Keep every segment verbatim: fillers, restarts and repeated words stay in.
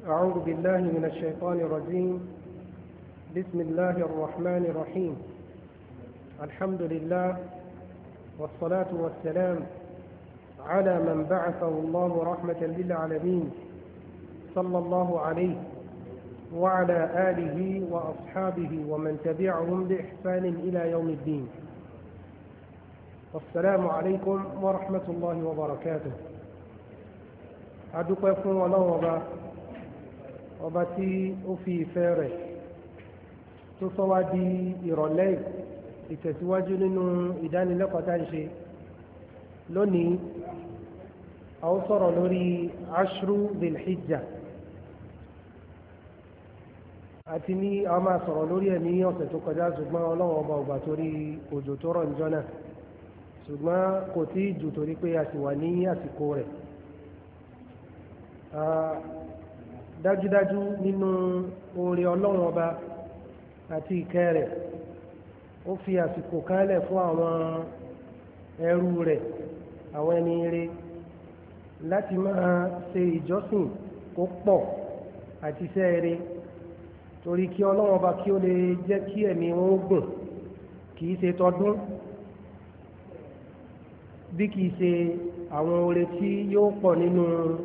أعوذ بالله من الشيطان الرجيم. بسم الله الرحمن الرحيم. الحمد لله والصلاة والسلام على من بعثه الله رحمة للعالمين صلى الله عليه وعلى آله وأصحابه ومن تبعهم بإحسان إلى يوم الدين. والسلام عليكم ورحمة الله وبركاته. أدوك يفون الله وبا ọba tí ó fi ìfẹ́ rẹ̀ tó sọ wá di ìrọ̀lẹ́ ìtẹ̀síwájú nínú ìdánilẹ́kọ̀ọ́ tá ń ṣe lónìí. a ó sọ̀rọ̀ lórí ashru dhil-hijjah àti ní a máa sọ̀rọ̀ lórí ẹ̀ ní ọ̀sẹ̀ tó kọjá, ṣùgbọ́n ọlọ́run ọba ọba torí òjò tó rọ̀ níjọ́ náà, ṣùgbọ́n kò tí ì jù torí pé a sì wà ní àsìkò rẹ̀. dájúdájú nínú oore ọlọ́run ọba àti ìkẹ́ rẹ̀, ó fi àsìkò kálẹ̀ fún àwọn ẹrú rẹ̀, àwọn ẹni rẹ̀, láti máa ṣe ìjọsìn kó pọ̀ àti iṣẹ́ rẹ̀, torí kí ọlọ́run ọba kí ó lè jẹ́ kí ẹ̀mí wọn gùn, kì í ṣe tọdún bí kì í ṣe àwọn oore tí yóò pọ̀ nínú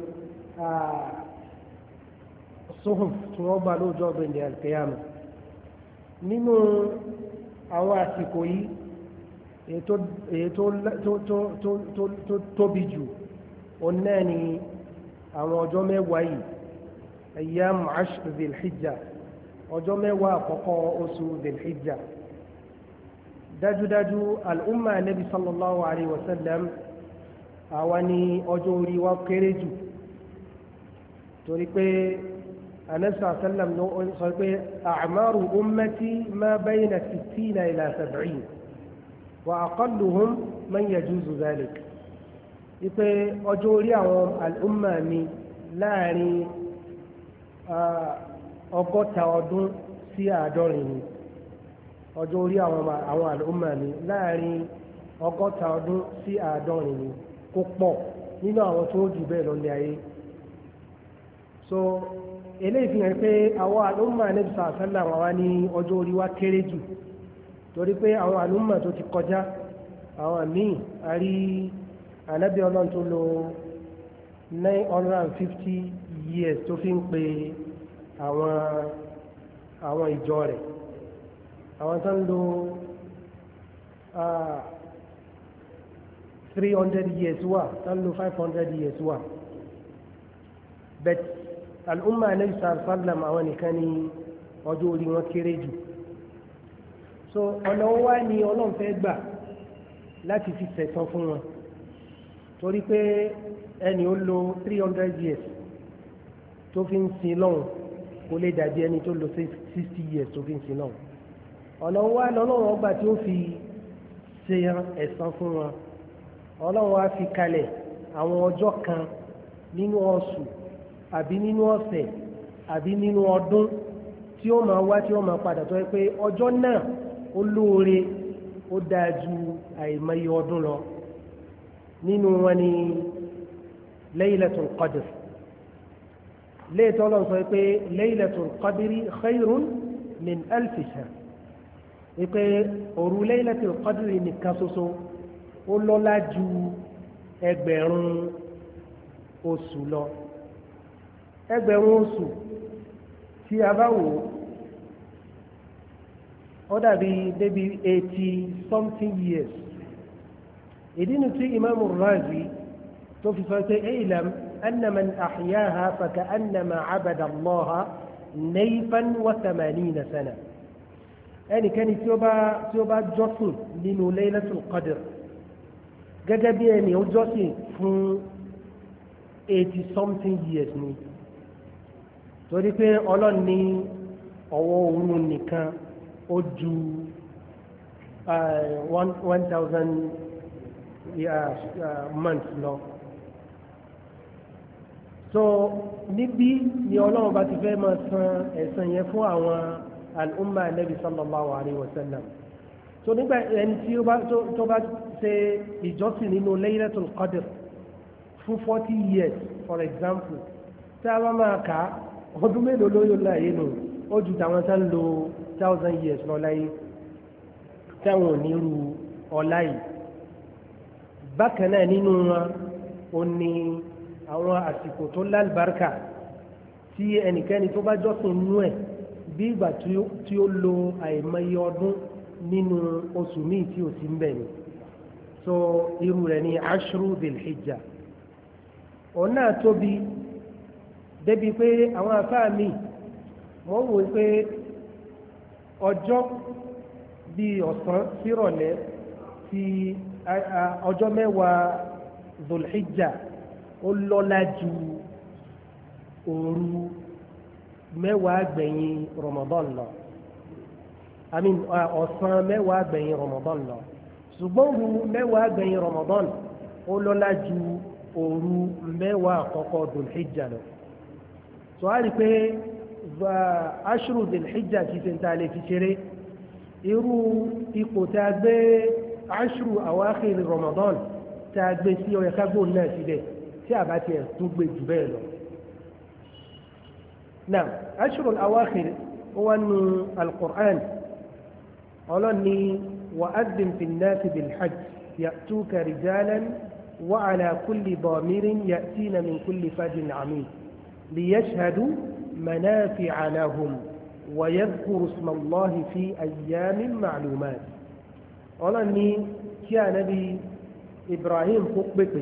sóhùn tí wọ́n gbà lóòjọ́ ọ̀gbìnrin alkiyama. nínú àwọn àsìkò yìí èyí tó tóbi jù òun náà ni àwọn ọjọ́ mẹ́wàá yìí, ayyam ashr dhil-hijjah, ọjọ́ mẹ́wàá àkọ́kọ́ oṣù dhil-hijjah. dájúdájú al'umma nabi sallallahu alaihi wasallam àwa ni ọjọ́ orí wa kéré jù, torí pé النبي صلى الله عليه وسلم يقول أعمار أمتي ما بين ستين إلى سبعين وأقلهم من يجوز ذلك. يقول أجولي الأمة مي láàrin ọgọ́ta ọdún sí àádọ́rin ni ọjọ́ orí àwọn àlùmọ̀ mi láàrin ọgọ́ta ọdún sí àádọ́rin ni kó pọ̀ nínú àwọn tó jù bẹ́ẹ̀ lọ ní ayé. so eléyìí fi hàn pé àwọn àlùmọ̀ Ànábì sallallahu alaihi wasallam wá ní ọjọ́ orí wa kéré jù, torí pé àwọn àlùmọ̀ tó ti kọjá, àwọn míì a rí Ànábì Ọlọ́run tó lò nine hundred and fifty years tó fi ń pe àwọn àwọn ìjọ rẹ̀, àwọn tó ń lò three hundred years wà, tó ń lò five hundred years wà. but al'umma Ànábì sallallahu alaihi wasallam àwọn nìkan ni ọjọ́ orí wọn kéré jù. so ọ̀nà wá ní Ọlọ́run fẹ́ gbà láti fi sẹ̀san fún wọn, torí pé ẹni ó lò three hundred years tó fi ń sin lọ́hùn kò lè dàbí ẹni tó lò sixty years tó fi ń sin lọ́hùn. ọ̀nà wá lọ́lọ́run ọgbà tí ó fi ṣe ẹ̀san fún wọn. Ọlọ́run wá fi kalẹ̀ àwọn ọjọ́ kan nínú oṣù àbí nínú ọ̀sẹ̀ àbí nínú ọdún tí ó máa wá tí ó máa padà, tó yẹ pé ọjọ́ náà ó lóore, ó dáa ju àìmọye ọdún lọ. nínú wọn ni Laylatul Qadr. léètọ́ lọ sọ pé Laylatul Qadri khayrun min alfi shahr, wípé òru Laylatul Qadri nìkan ṣoṣo ó lọ́lá ju ẹgbẹ̀rún oṣù lọ. ẹgbẹ̀rún oṣù tí a bá wò ó dàbí débi eighty something years. ìdí nu tí Imamu Razi tó fi sọ pé ilam anna man ahyaha faka'annama abada Allaha nayfan wa thamanina sana. ẹnikẹ́ni tí ó bá tí ó bá jọ́sìn nínú Laylatul Qadr gẹ́gẹ́ bí ẹni ó jọ́sìn fún eighty something years ni, torí pé Ọlọ́run ní ọwọ́ òun nìkan ó ju one thousand months lọ. so níbí ni Ọlọ́run bá ti fẹ́ máa san ẹ̀san yẹn fún àwọn al-umma Nabi sallallahu alayhi wa sallam. so nígbà ẹni tí ó bá ṣe ìjọsìn nínú Laylatul Qadr fún forty years for example, tí a bá máa kà á ọdún mélòó ló yóò láyé nù ó ju tàwọn tá ń lo thousand years lọ láyé táwọn ò ní ru ọlá yìí. bákan náà nínú wọn ó ní àwọn àsìkò tó lálùbáríkà tí ẹnikẹ́ni tó bá jọ́sìn nú ẹ̀ bí ìgbà tí ó lo àìmọye ọdún nínú oṣù míì tí ò sí ń bẹ̀ ni so irú rẹ̀ ní ashru dhil-hijja òun náà tóbi débi pé àwọn afáà míì wọ́n wò pé ọjọ́ bíi ọ̀sán sírọ̀lẹ́ ti ọjọ́ mẹ́wàá dhul-hijja ó lọ́lá ju òru mẹ́wàá gbẹ̀yìn Ramadan lọ I mean ọ̀sán mẹ́wàá gbẹ̀yìn Ramadan lọ ṣùgbọ́n òru mẹ́wàá gbẹ̀yìn Ramadan ó lọ́lá ju òru mẹ́wàá àkọ́kọ́ dhul-hijja lọ so a rí pé ashru dhul-hijja ti ṣe ń ta lè fi ṣeré irú ipò tá a gbé ashru awakhir Ramadan tá a gbé sí ọyẹ kágbó náà síbẹ̀ tí a bá tiẹ̀ tún gbé jù bẹ́ẹ̀ lọ. náà ashru awakhir ó wà nù al-Qur'an ọlọ́ni wa'adhdhin fi an-nasi bil-hajj ya'tuka rijalan wa 'ala kulli damirin ya'tina min kulli fajjin 'amik liyashhadu manafi'a lahum wa yadhkuru isma Allahi fi ayyamin ma'lumat ọlọ́ni kí ànábì Ibrahim kó pèpè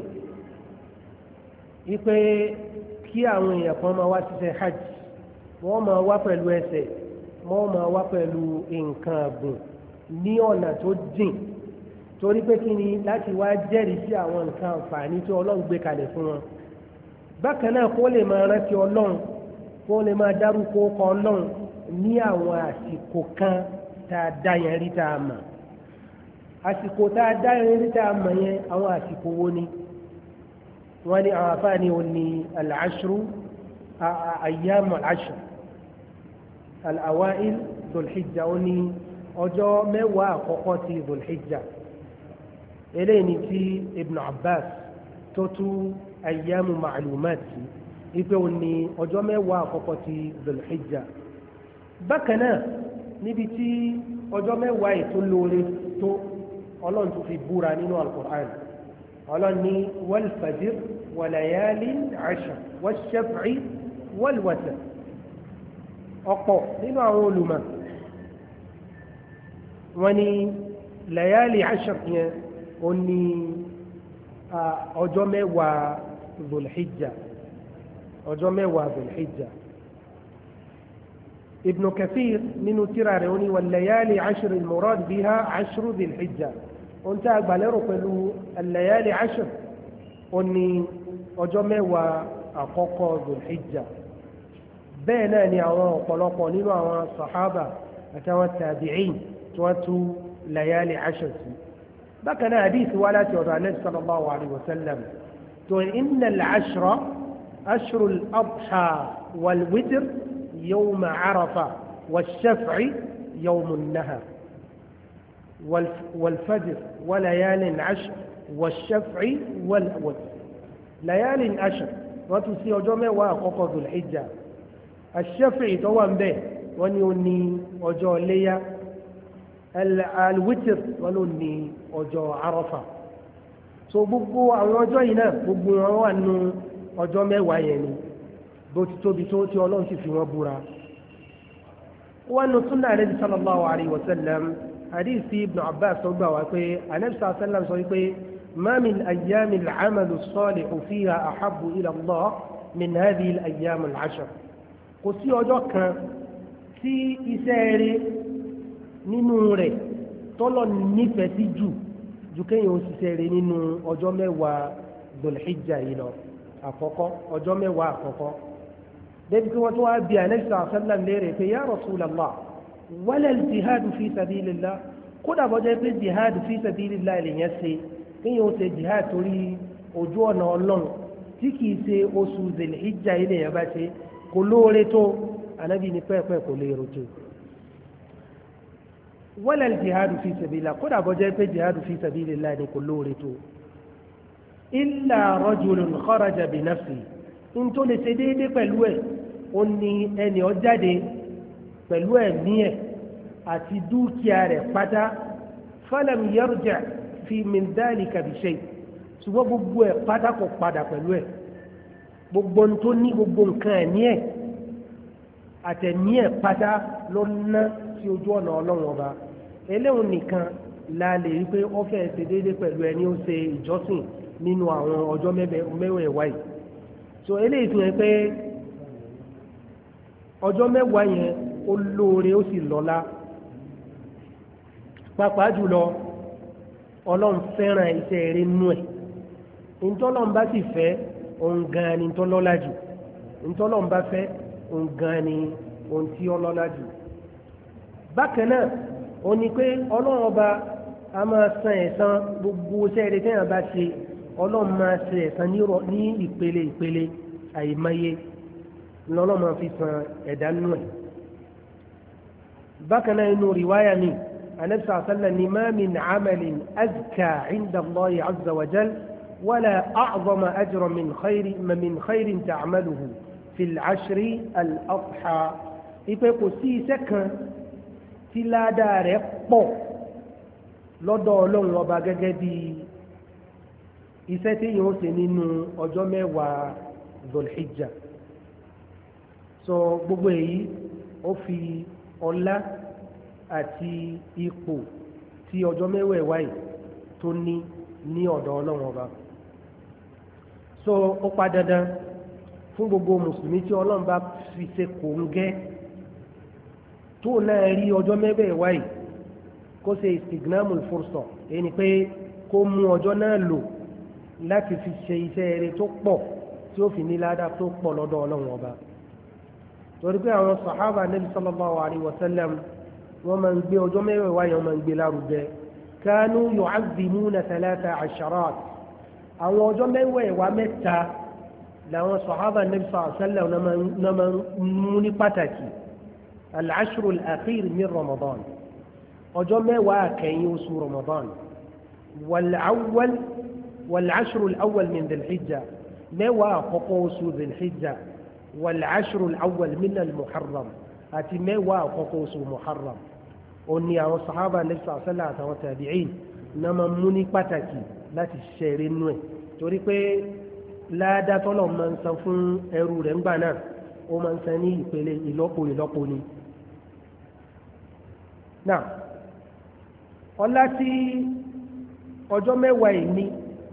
ipe kí àwọn èèyàn kan máa wá ṣiṣẹ́ hajj wọ́n máa wá pẹ̀lú ẹsẹ̀ wọ́n máa wá pẹ̀lú nǹkan àgùn ní ọ̀nà tó jìn torí pé kí ni láti wá jẹ́rìí sí àwọn nǹkan àǹfààní tí ọlọ́run gbé kalẹ̀ fún wọn bákan náà kó lè máa rántí ọlọ́run kó lè máa dárúkọ ọkọ̀ ọlọ́run ní àwọn àsìkò kan tá a dá yẹn rí tá a mọ̀ àsìkò tá a dá yẹn rí tá a mọ̀ yẹn àwọn àsìkò wo ni wọ́n ní àwọn afáàní ò ní al-ashru ayyamu al-ashr al-awail dhul-hijja ó ní ọjọ́ mẹ́wàá àkọ́kọ́ ti dhul-hijja eléyìí ni ti Ibn Abbas tó tú ayyamu ma'lumat sí ipe ó ní ọjọ́ mẹ́wàá àkọ́kọ́ ti dhul-hijja bákan náà níbi tí ọjọ́ mẹ́wàá ètò lóore tó ọlọ́run tó fi búra nínú al-Qur'an ọlọ́run ní wal-fajr wa layalin ashr wash-shaf'i wal-watr ọ̀pọ̀ nínú àwọn olùmọ̀ wọ́n ní layali ashr yẹn ó ní ọjọ́ mẹ́wàá dhul-hijja ọjọ́ mẹ́wàá dhul-hijja Ibn Kathir nínú tírà rẹ̀ ó ní wal-layali ashr al-murad biha ashru dhil-hijja ohun tí a gbà lérò pẹ̀lú al-layali ashr ó ní ọjọ́ mẹ́wàá àkọ́kọ́ dhul-hijja bẹ́ẹ̀ náà ni àwọn ọ̀pọ̀lọpọ̀ nínú àwọn sàhábà àtàwọn tàbí'ìn tí wọ́n tú layali ashr sí bákan náà hadith wá láti ọ̀dọ̀ Ànábì sallallahu alayhi wa sallam tó inna al-ashra ashru al-adha wal-witr yawma arafa wash-shaf'i yawmu an-nahar wal-fajr wa layalin ashr wash-shaf'i wal-watr layalin ashr wọ́n tún sí ọjọ́ mẹ́wàá àkọ́kọ́ dhul-hijja ash-shaf'i tó wà ń bẹ̀ wọ́n ní ó ní ọjọ́ léyá al-witr wọ́n ló ní ọjọ́ arafa so gbogbo àwọn ọjọ́ yìí náà gbogbo wọn wà nínú ọjọ́ mẹ́wàá yẹn ni bó ti tóbi tó tí ọlọ́run sì fi wọ́n búra wọ́n nu súnà Ànábì sallallahu alayhi wa sallam hadith Ibn Abbas tó gbà wá pé Ànábì sallallahu alayhi wa sallam sọ wípé ma min ayyami al-amalu as-salihu fiha ahabbu ila Allah min hadhihi al-ayyam al-ashr kò sí ọjọ́ kan tí iṣẹ́ rere nínú rẹ̀ tọ́lọ̀ nífẹ̀ẹ́ sí jù ju kéèyàn ó ṣiṣẹ́ rere nínú ọjọ́ mẹ́wàá dhul-hijja yìí lọ àkọ́kọ́ ọjọ́ mẹ́wàá àkọ́kọ́ débi kí wọ́n tó wá bí Ànábì sallallahu alaihi wasallam léèrè pé ya Rasulallah wala al-jihadu fi sabilillah kódà bọ́jọ́ pé jihad fi sabilillah lèyàn ṣe kéèyàn ó ṣe jihad torí ojú ọ̀nà ọlọ́run tí kìí ṣe oṣù dhul-hijja yìí lèyàn bá ṣe kò lóore tó Ànábì ní pẹ́ẹ́pẹ́ kò léèrè tó wala al-jihadu fi sabilillah kódà bọ́jọ́ pé jihad fi sabilillah ni kò lóore tó illa rajulun kharaja bi nafsi in tó lè ṣe déédé pẹ̀lú ẹ̀ ó ní ẹni ó jáde pẹ̀lú ẹ̀mí ẹ̀ àti dúkìá rẹ̀ pátá falam yarja fi min dhalika bi shay ṣùgbọ́n gbogbo ẹ̀ pátá kò padà pẹ̀lú ẹ̀ gbogbo tó ní gbogbo nǹkan ẹ̀mí ẹ̀ àtẹ̀mí ẹ̀ pátá ló ná sí ojú ọ̀nà ọlọ́run ọba eléhùn nìkan la lè rí pé ó fẹ́ ṣe déédéé pẹ̀lú ẹni ó ṣe ìjọsìn nínú àwọn ọjọ́ mẹ́wẹ̀ẹ̀wá yìí so eléyìí fi hàn pé ọjọ́ mẹ́wàá yẹn ó lóore ó sì lọ́lá pàápàá jùlọ ọlọ́run fẹ́ràn iṣẹ́ eré nú ẹ̀ ntọ́lọ́run bá sì fẹ́ òun gan ni ntọ́lọ́lá jù ntọ́lọ́run bá fẹ́ òun gan ni ohun tí ó lọ́lá jù bákan náà ó ní pé ọlọ́run ọba a máa san ẹ̀san gbogbo iṣẹ́ eré téèyàn bá ṣe ọlọ́run máa ṣe ẹ̀san ní ìpele ìpele àìmọye lọ́lọ́run máa fi san ẹ̀dá nú ẹ̀ bákan náà inú rìwáyà mi النبي صلى الله عليه وسلم ما من عمل أزكى عند الله عز وجل ولا أعظم أجر من خير من خير تعمله في العشر الأضحى ìpèkò sí iṣẹ́ kan tí ládàá rẹ̀ pọ̀ lọ́dọ̀ Ọlọ́run ọba gẹ́gẹ́ bí iṣẹ́ tí yóò ṣe nínú ọjọ́ mẹ́wàá Dhul-Hijjah so gbogbo èyí ó fi ọlá àti ipò tí ọjọ́ mẹ́wẹ̀ẹ̀wá yìí tó ní ní ọ̀dọ̀ Ọlọ́run ọba so ó pa dandan fún gbogbo mùsùlùmí tí Ọlọ́run bá fi ṣe kòńgẹ́ tó náà rí ọjọ́ mẹ́wẹ̀ẹ̀wá yìí kó ṣe istignamul fursa èyí ni pé kó mú ọjọ́ náà lò láti fi ṣe iṣẹ́ eré tó pọ̀ tí ó fi ní ládàá tó pọ̀ lọ́dọ̀ Ọlọ́run ọba torí pé àwọn sàhábà Nabi sallallahu alaihi wasallam wọ́n máa ń gbé ọjọ́ mẹ́wẹ̀ẹ̀wá yẹn wọ́n máa ń gbé lárugẹ kánú yu'azzimuna thalatha asharat àwọn ọjọ́ mẹ́wẹ̀ẹ̀wá mẹ́ta làwọn sàhábà Nabi sallallahu alaihi wasallam náà máa ń mú ní pàtàkì al-ashru al-akhir min Ramadan ọjọ́ mẹ́wàá kẹ́yìn oṣù Ramadan wal-awwal wal-ashru al-awwal min Dhul-Hijjah mẹ́wàá àkọ́kọ́ oṣù Dhul-Hijjah wal-ashru al-awwal min al-Muharram àti mẹ́wàá àkọ́kọ́ oṣù Muharram ó ní àwọn sàhábà lẹ́sà sẹ́lá àtàwọn tàbíìn náà máa mú ní pàtàkì láti ṣẹ̀rẹ̀ nú ẹ̀ torí pé ládàtọ́lọ̀ máa ń san fún ẹrú rẹ̀ ńgbà náà ó máa ń san ní ìpele ìlọ́po ìlọ́po ni. náà ọlá tí ọjọ́ mẹ́wàá yìí ní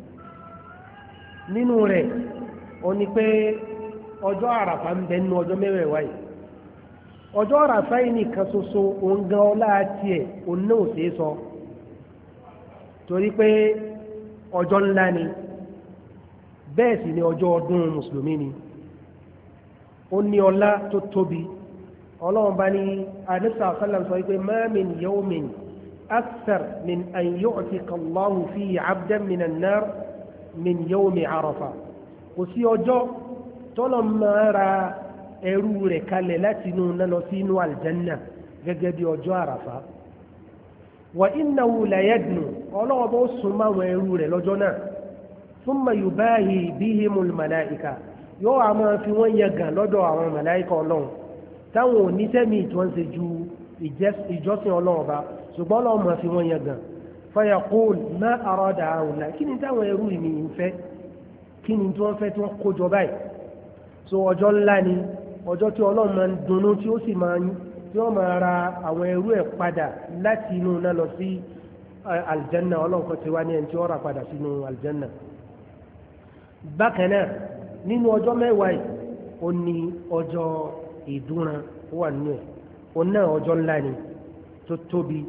nínú rẹ̀ ó ní pé ọjọ́ àràfà ń bẹ nínú ọjọ́ mẹ́wàá yìí ọjọ́ àràfà yìí nìkan ṣoṣo òun gan ọlá tiẹ̀ òun náà ṣe é sọ torí pé ọjọ́ ńlá ni bẹ́ẹ̀ sì ni ọjọ́ ọdún mùsùlùmí ni ó ní ọlá tó tóbi ọlọ́run bá ní àdìsá sálàm sọ wípé ma min yawmin akthar min an yu'tika Allahu fihi 'abdan min an-nar min yawmi Arafa kò sí ọjọ́ tọ́lọ̀ máa ra ẹrú rẹ̀ kalẹ̀ láti inú náà lọ sí inú aljanna gẹ́gẹ́ bí ọjọ́ àràfà wa innahu la yadnu ọlọ́wọ́ bó sún máwọn ẹrú rẹ̀ lọ́jọ́ náà thumma yubahi bihimul malaika yóò a máa fi wọ́n yẹgàn lọ́dọ̀ àwọn màláìka ọlọ́run táwọn onítẹ̀mí tí wọ́n ṣe ju ìjọsìn ọlọ́run ọba ṣùgbọ́n ọlọ́run máa fi wọ́n yẹgàn fa yaqul ma arada haula kí ni táwọn ẹrú mi ń fẹ́ kí ni tí wọ́n fẹ́ tí wọ́n kó jọ báyìí so ọjọ́ ńlá ni ọjọ́ tí ọlọ́run máa ń dunnú tí ó sì máa ń tí wọ́n máa ra àwọn ẹrú ẹ̀ padà láti inú náà lọ sí aljanna ọlọ́run kan ti wá ní ẹni tí wọ́n rà padà sínú aljanna. bákan náà nínú ọjọ́ mẹ́wàá yìí ó ní ọjọ́ ìdúnran wà nínú ẹ̀ ó náà ọjọ́ ńlá ni tó tóbi.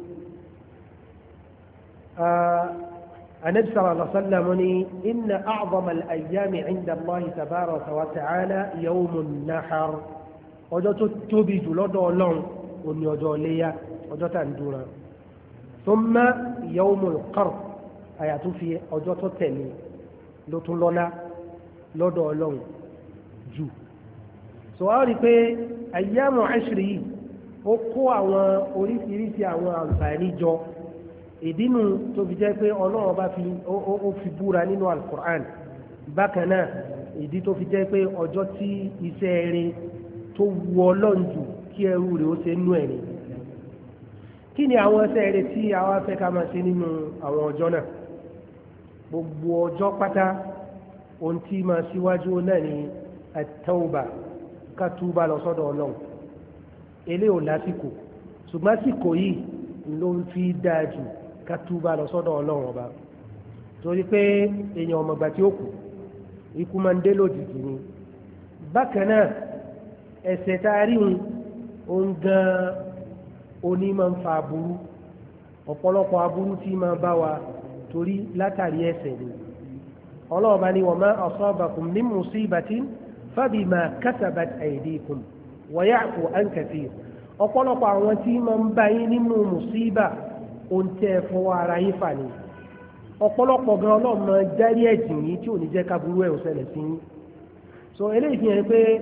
النبي صلى الله عليه وسلم إن أعظم الأيام عند الله تبارك وتعالى يوم النحر ọjọ́ tó tóbi jù lọ́dọ̀ Ọlọ́run ó ní ọjọ́ Iléyá ọjọ́ tá ń dúnra thumma yawmul qarn àyàtún fi ọjọ́ tó tẹ̀lé ló tún lọ́lá lọ́dọ̀ Ọlọ́run jù so a rí pé ayyamu ashri yìí ó kó àwọn oríṣiríṣi àwọn àǹfààní jọ ìdínú tó fi jẹ́ pé Ọlọ́run bá fi ó fi búra nínú al-Qur'an bákan náà ìdí tó fi jẹ́ pé ọjọ́ tí iṣẹ́ rere tó wu Ọlọ́run jù kí ẹrú rẹ̀ ó ṣe nú ẹ̀ ni kí ni àwọn ẹsẹ̀ rẹ̀ tí àwa fẹ́ ká máa ṣe nínú àwọn ọjọ́ náà gbogbo ọjọ́ pátá ohun tí máa síwájú náà ni at-tawba ká túbà lọ sọ́dọ̀ Ọlọ́run eléyìí ò lásìkò ṣùgbọ́n àsìkò yìí ló ń fi dáa jù ká túbà lọ sọ́dọ̀ Ọlọ́run ọba torí pé èèyàn ọmọgbà tí ó kù ikú máa ń dé lójijì ni bákan náà ẹ̀ṣẹ̀ tá a rí òun gan oní máa ń fa aburú ọ̀pọ̀lọpọ̀ aburú tí máa bá wa torí látàrí ẹ̀ṣẹ̀ ni ọlọ́ọ̀bá ni wa ma asabakum min musibatin fabima kasabat aydikum wa ya'fu an kathir ọ̀pọ̀lọpọ̀ àwọn tí máa ń bá yín nínú mùsíbà ohun tẹ́ fọwọ́ ara yín fà ní ọ̀pọ̀lọpọ̀ gan ọlọ́run máa járí ẹ̀jìn yìí tí ò ní jẹ́ káburú ẹ̀ ò ṣẹlẹ̀ sí yín so eléyìí fi hàn pé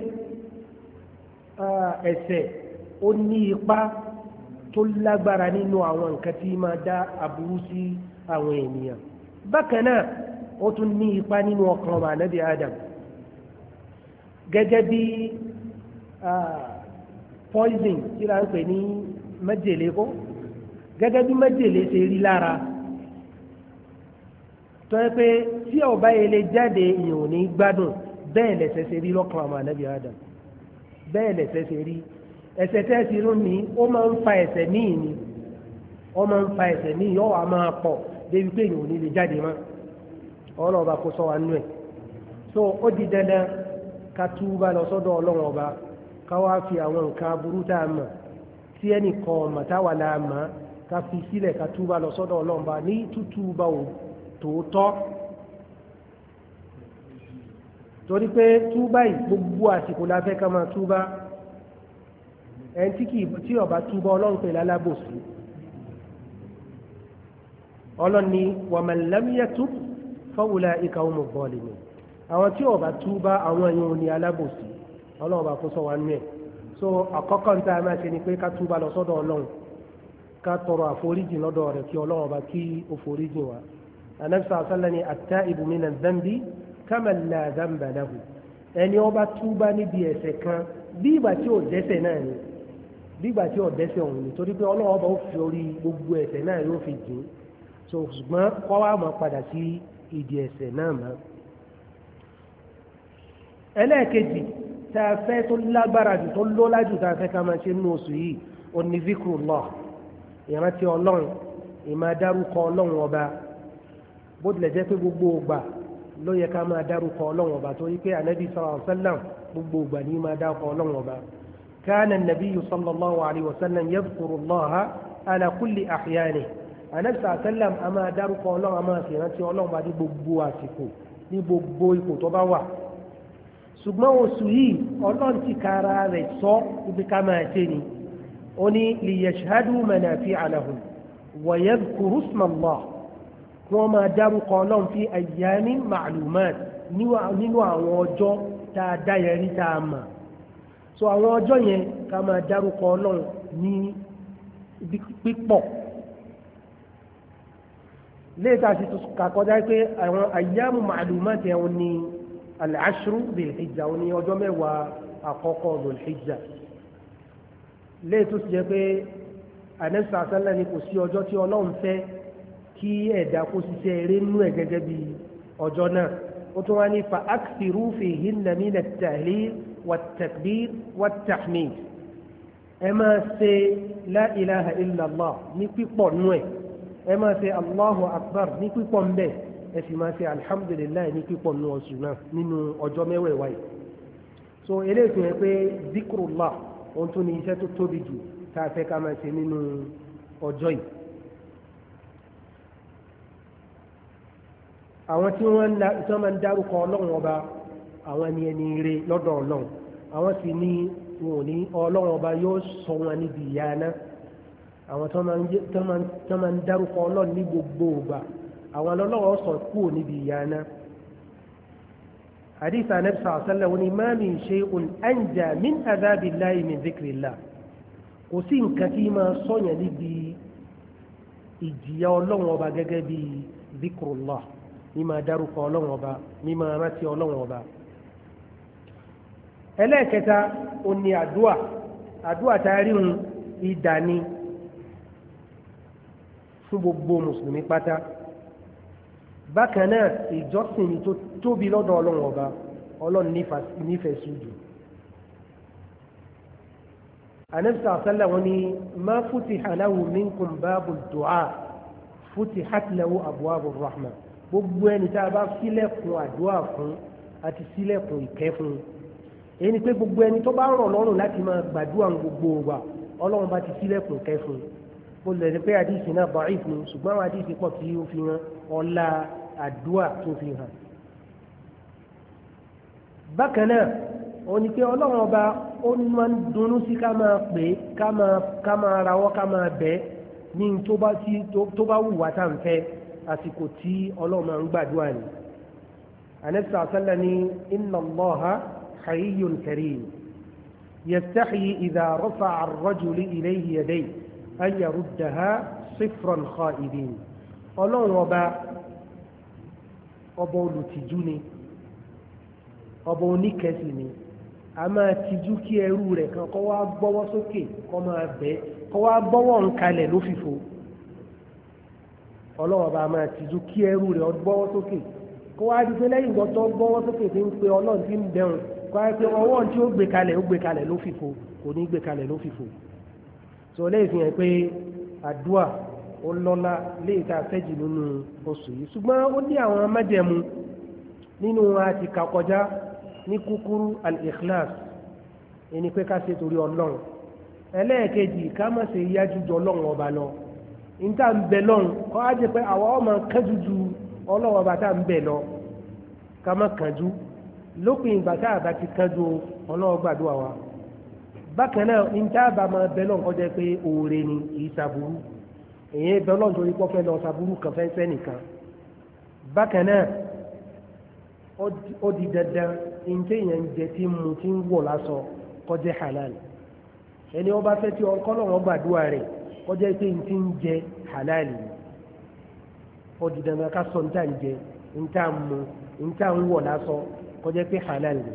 ẹ̀ṣẹ̀ ó ní ipa tó lágbára nínú àwọn nǹkan tí máa dá aburú sí àwọn ènìyàn bákan náà ó tún ní ipa nínú ọkàn ọmọ ànábì Adam gẹ́gẹ́ bí poison tí a ń pè ní májèlé kó gẹ́gẹ́ bí májèlé ṣe rí lára tó yẹ pé tí ọba yẹn lè jáde ìyẹn ò ní gbádùn bẹ́ẹ̀ lẹ̀ṣẹ̀ ṣe rí lọ́kàn ọmọ ànábì Adam bẹ́ẹ̀ lẹ̀ṣẹ̀ ṣe rí ẹ̀ṣẹ̀ tẹ́ ti rún ní ó máa ń fa ẹ̀ṣẹ̀ míì ni ó máa ń fa ẹ̀ṣẹ̀ míì yóò wá máa pọ̀ débi pé ìyẹn ò ní lè jáde mọ́ ọlọ́run ọba kó sọ wa nú ẹ̀ so ó di dandan ká túbà lọ sọ́dọ̀ ọlọ́run ọba ká wá fi àwọn nǹkan aburú tá a mọ̀ tí ẹnìkan ọmọ táwa la mọ̀ ká fi sílẹ̀ ká túbà lọ sọ́dọ̀ ọlọ́run ọba ní tútúbà ò tòótọ́ torí pé túbà yìí gbogbo àsìkò la fẹ́ ká máa túbà ẹni tí kì í tí ọba túbà ọlọ́run pè lálábòsí ọlọ́ni wa man lam yatub fa ulaika humu zalimun àwọn tí ọba túbà àwọn èèyàn ò ní alábòsí ọlọ́run bá kó sọ wa nú ẹ̀ so àkọ́kọ́ ní tá a máa ṣe ni pé ká túbà lọ sọ́dọ̀ ọlọ́run ká tọrọ àforíjì lọ́dọ̀ rẹ̀ kí ọlọ́run bá kí ó foríjì wa anabi sallallahu alaihi wasallam ni at-taibu mina dhanbi kaman la dhanba lahu ẹni ọba túbà níbi ẹ̀ṣẹ̀ kan bí ìgbà tí ò dẹ́ṣẹ̀ náà ni bí ìgbà tí ò dẹ́ṣẹ̀ òun ni torí pé ọlọ́run ọba ó fi orí gbogbo ẹ̀ṣẹ̀ náà yóò fi jìn so ṣùgbọ́n kọ́ wa máa padà sí ìdí ẹ̀ṣẹ̀ náà mọ́ ẹlẹ́ẹ̀kejì tá a fẹ́ tó lágbára jù tó lọ́lá jù tá a fẹ́ ká máa ṣe nínú oṣù yìí ó ní zikrullah ìrántí ọlọ́run ìmáa dárúkọ ọlọ́run ọba bó tilẹ̀ jẹ́ pé gbogbo ògbà ló yẹ ká máa dárúkọ ọlọ́run ọba torí pé ànábì sallallahu alaihi wasallam gbogbo ògbà ní máa dárúkọ ọlọ́run ọba kana an-nabiyyu sallallahu alaihi wasallam yadhkurullaha ala kulli ahyanihi ànábì sallallahu alaihi wasallam a máa dárúkọ ọlọ́run a máa sì rántí ọlọ́run ọba ní gbogbo àsìkò ní gbogbo ipò tó bá wà ṣùgbọ́n oṣù yìí ọlọ́run ti kára rẹ̀ sọ ibi ká máa ṣe ni ó ní liyashhadu manafi'a lahum wa yadhkuru isma Allah kí wọ́n máa dárúkọ ọlọ́run fi ayyamin ma'lumat nínú àwọn ọjọ́ tá a dá yẹn rí tá a mọ̀ so àwọn ọjọ́ yẹn ká máa dárúkọ ọlọ́run ní pípọ̀ léèta sì kàkọjá pé àwọn ayyamu ma'lumat yẹn ní al-ashru dhil-hijja ní ọjọ́ mẹ́wàá àkọ́kọ́ dhul-hijja léètò sì jẹ́ pé anẹ́sà sálẹ̀ ni kò sí ọjọ́ tí ọlọ́run fẹ́ kí ẹ̀dá kó ṣiṣẹ́ eré nú ẹ̀ gẹ́gẹ́ bí ọjọ́ náà ó tún wá ní fa akthiru fihinna min at-tahlil wat-takbir wat-tahmid ẹ máa ṣe la ilaha illallah ní pípọ̀ nú ẹ̀ ẹ máa ṣe allahu akbar ní pípọ̀ ń bẹ̀ ẹ sì máa ṣe alhamdulillah ní pípọ̀ nú oṣù náà nínú ọjọ́ mẹ́wẹ̀ẹ̀wá yìí so eléyìí fi hàn pé zikrullah ohun tó ní iṣẹ́ tó tóbi jù tá a fẹ́ ká máa ṣe nínú ọjọ́ yìí àwọn tí wọ́n máa ń dárúkọ ọlọ́run ọba àwọn ẹni ẹni ire lọ́dọ̀ ọlọ́run àwọn sì ní wọn ò ní ọlọ́run ọba yóò sọ wọn níbi ìyà náà àwọn tó máa ń dárúkọ ọlọ́run ní gbogbo ìgbà àwọn ọlọ́run sọ kúrò níbi ìyà náà hadith anabi sallallahu alaihi wasallam ni ma min shay'un anja min adhabillahi min dhikrillah kò sí nǹkan tí máa sọ̀yàn níbi ìjìyà ọlọ́run ọba gẹ́gẹ́ bí dhikrullah ní máa dárúkọ ọlọ́run ọba ní máa rántí ọlọ́run ọba ẹlẹ́ẹ̀kẹta ó ní àdúà àdúà tá a rí un ìdání fún gbogbo mùsùlùmí pátá bákan náà ìjọsìn ni tó tóbi lọ́dọ̀ ọlọ́run ọba ọlọ́run nífẹ̀ẹ́ sí jù anabisa asala wọn ni ma futiha lahu minkum babu du'a futihat lahu abwabu rahma gbogbo ẹni tá a bá ṣílẹ̀kùn àdúà fún àti ṣílẹ̀kùn ìkẹ́ fún èyí ni pé gbogbo ẹni tó bá rọ̀ lọ́rùn láti máa gbàdúrà gbogbo wa ọlọ́run bá ti ṣílẹ̀kùn ìkẹ́ fún ó lè rí pé àdìsí náà da'if ni ṣùgbọ́n àwọn àdìsí pọ̀ tí ó fi hàn ọlá àdúà tó fi hàn bákan náà ó ní pé ọlọ́run ọba ó máa ń dunnú sí ká máa pè é ká máa ká máa rawọ́ ká máa bẹ̀ ní tó bá tí tó bá wù wá tá à ń fẹ́ àsìkò tí ọlọ́run máa ń gbàdúrà ni anabisa asala ni inna allaha hayyun karim yastahi idha rafa'a ar-rajulu ilayhi yadayhi an yaruddaha sifran kha'ibin ọlọ́run ọba ọba olùtìjú ni ọba oníkẹsì ni a máa tijú kí ẹrú rẹ̀ kan kó wá gbọ́wọ́ sókè kó máa bẹ̀ kó wá gbọ́wọ́ nkalẹ̀ lófìfo ọlọ́run ọba máa tijú kí ẹrú rẹ̀ gbọ́wọ́ sókè kó wá di pé lẹ́yìn ìgbọ́ tó gbọ́wọ́ sókè tí ń pe ọlọ́run tí ń bẹ̀rùn kó wá pé ọwọ́ tí ó gbé kalẹ̀ ó gbé kalẹ̀ lófìfo kò ní gbé kalẹ̀ lófìfo tó lẹ́yìn fi hàn pé àdúà ó lọ́lá léyìí tá a fẹ́ jù nínú oṣù yìí ṣùgbọ́n ó ní àwọn májẹ̀mú nínú àti kàkọjá ní kúkúrú al-ikhlas ẹni pé ká ṣe torí ọlọ́run ẹlẹ́ẹ̀kejì ká má ṣe yájú jọ ọlọ́run ọba lọ níta ń bẹ lọ́run kọ́ á jẹ́ pé àwọn ọmọ kánjú ju ọlọ́run ọba tá ń bẹ lọ ká má kánjú lópin ìgbà tá a bá ti kánjú ọlọ́run gbàdúrà wa bákan náà níta bá máa bẹ lọ́run kọjá pé oore ni kì í ṣàbúrú èyí bẹ lọ́run torí pọ́ fẹ́ lọ ṣàbúrú kan fẹ́ sẹ́nìkan bákan náà ó di dandan ǹjẹ́ èèyàn jẹ tí mu tí ń wọ̀ lásọ kọjá halal ẹni ọba fẹ́ tí ọkọ́lọ́wọ́ gbàdúrà rẹ̀ kọjá pé n ti ń jẹ halal ni ó di dandan ká sọ níta ń jẹ níta ń mu níta ń wọ̀ lásọ kọjá pé halal ni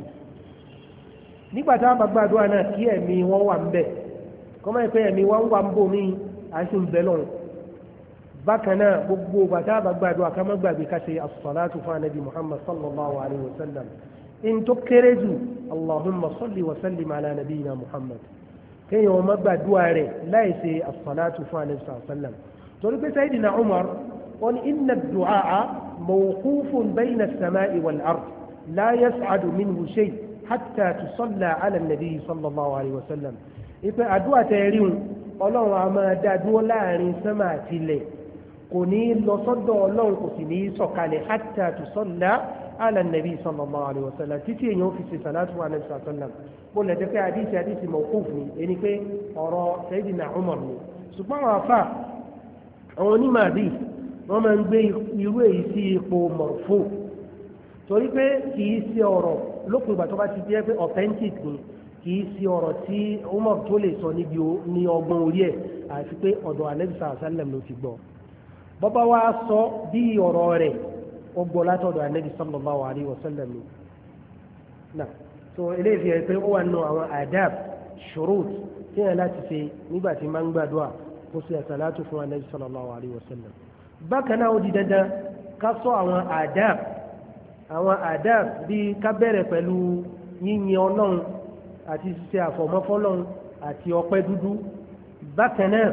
nígbà táwọn bá gbàdúrà náà kí ẹ̀mí wọn wà ń bẹ̀ kọ́mọ́ ẹ̀ pé ẹ̀mí wọn wà ń bò mí àti ń bẹ̀ lọ́run bákan náà gbogbo bàtà bá gbàdúrà ká má gbàgbé ká ṣe as-salatu fún anabi muhammad sallallahu alayhi wa sallam in tó kéré jù allahumma salli wa sallim ala nabiyina muhammad kéèyàn má gbàdúrà rẹ̀ láì ṣe as-salatu fún anabi sallallahu alayhi wa sallam torí pé sayyidina umar wọn inna ad-du'a mawqufun bayna as-sama'i wal ard la yas'adu minhu shay hatta tusalla ala nabi sallallahu alayhi wa sallam ipe àdúrà tẹ̀ríun ọlọ́run a máa dá dúró láàrin sánmà àti ilẹ̀ kò ní lọ sọ́dọ̀ ọlọ́run kò sì ní sọ̀kalẹ̀ hatta tusalla ala nabi sallallahu alayhi wa sallam títí èèyàn fi ṣe salatu wa nabi sallallahu alayhi wa sallam bó lè jẹ́ pé àdìsí àdìsí mawquf ni ẹni pé ọ̀rọ̀ sayyidina umar ni ṣùgbọ́n àwọn afa àwọn onímọ̀ àbí wọ́n máa ń gbé irú èyí sí ipò marfu torí pé kì í ṣe ọ̀rọ̀ lópin ìgbà tó bá ti jẹ́ pé authentic ni kì í ṣe ọ̀rọ̀ tí umar tó lè sọ níbi ní ọgbọ́n orí ẹ̀ àti pé ọ̀dọ̀ anabi sallallahu alayhi wa sallam ló ti gbọ́ bọ́bá wa sọ bí ọ̀rọ̀ rẹ̀ ó gbọ́ látọ̀dọ̀ anabi sallallahu alayhi wa sallam ni náà so eléyìí ẹ̀ pé ó wà nù àwọn adab shurut tí yẹn láti ṣe nígbà tí máa ń gbàdúrà kó ṣe àsàlátù fún anabi sallallahu alayhi wa sallam bákan náà ó di dandan ká sọ àwọn adab àwọn adab bí ká bẹ̀rẹ̀ pẹ̀lú yíyin ọlọ́run àti ṣíṣe àfọ̀mọ́fọ́lọ́run àti ọpẹ́ dúdú bákan náà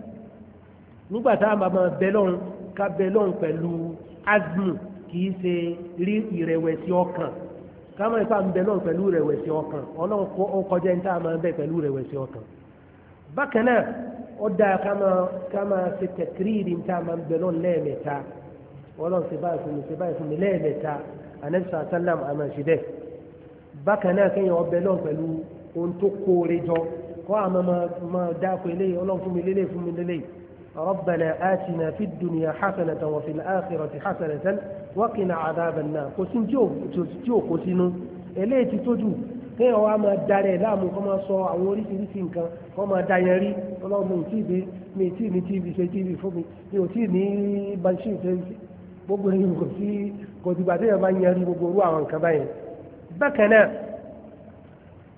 nígbà tá a máa máa bẹ lọ́run ká bẹ lọ́run pẹ̀lú azmu kì í ṣe rí ìrẹ̀wẹ̀sì ọkàn ká máa ipá ń bẹ lọ́run pẹ̀lú ìrẹ̀wẹ̀sì ọkàn ọlọ́run ó kọjá ní tá a máa bẹ pẹ̀lú ìrẹ̀wẹ̀sì ọkàn bákan náà ó dáa ká máa ká máa ṣe tẹ̀kírìrì ní tá a máa bẹ lọ́run lẹ́ẹ̀mẹ́ta ọlọ́run ṣe báyìí fún mi ṣe báyìí fún mi lẹ́ẹ̀mẹ́ta anabisa sallam àmà ṣe bẹ́ẹ̀ bákan náà kéèyàn ọbẹ̀ lọ́n pẹ̀lú ohun tó kóore jọ kọ́ àmọ́ máa dáko eléyìí ọlọ́run fún mi lélẹ̀ fún mi lélẹ̀ ربنا آتنا في الدنيا حسنة وفي الآخرة حسنة وقنا عذاب النار kò sí tí ò kó sínú eléyìí ti tójú kéèyàn wá máa darẹ̀ láàmú kọ́ máa sọ àwọn oríṣiríṣi nǹkan kọ́ máa da yẹn rí ọlọ́run mi tí ì mi tí ì ní tíìbì ṣe tíìbì fún mi mi ò tí ì ní banṣin ṣe gbogbo ẹ̀yìn kò sí kò dìgbà tí yẹn bá yẹn rí gbogbo orú àwọn nǹkan báyẹn bákan náà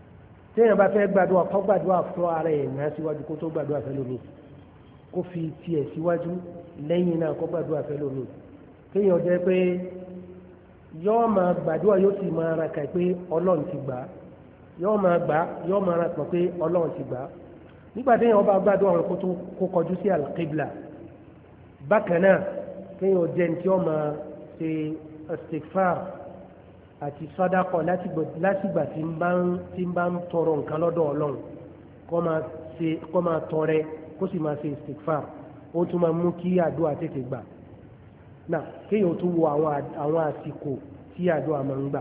téèyàn bá fẹ́ gbàdúrà kó gbàdúrà fún ara ẹ̀ náà síwájú kó tó gbàdúrà fẹ́ lómi kó fi tiẹ̀ síwájú lẹ́yìn náà kó gbàdúrà fẹ́ lómi kéèyàn jẹ́ pé yọ́ọ́ máa gbàdúrà yóò sì máa ra kà pé ọlọ́run ti gbà á yọ́ọ́ máa gbà á yọ́ọ́ máa ra pọ̀ pé ọlọ́run ti gbà á nígbà téèyàn bá gbàdúrà wọn kó tó kó kọjú sí alqibla bákan náà kéèyàn jẹ́ ní tí ó máa ṣe istighfar àti sàdákà látìgbà tí ń bá ń tí ń bá ń tọrọ nǹkan lọ́dọ̀ ọlọ́run kó máa ṣe kó máa tọrẹ kó sì máa ṣe istighfar ó tún máa mú kí àdúrà tètè gbà náà kéèyàn tún wo àwọn àwọn àsìkò tí àdúrà máa ń gbà.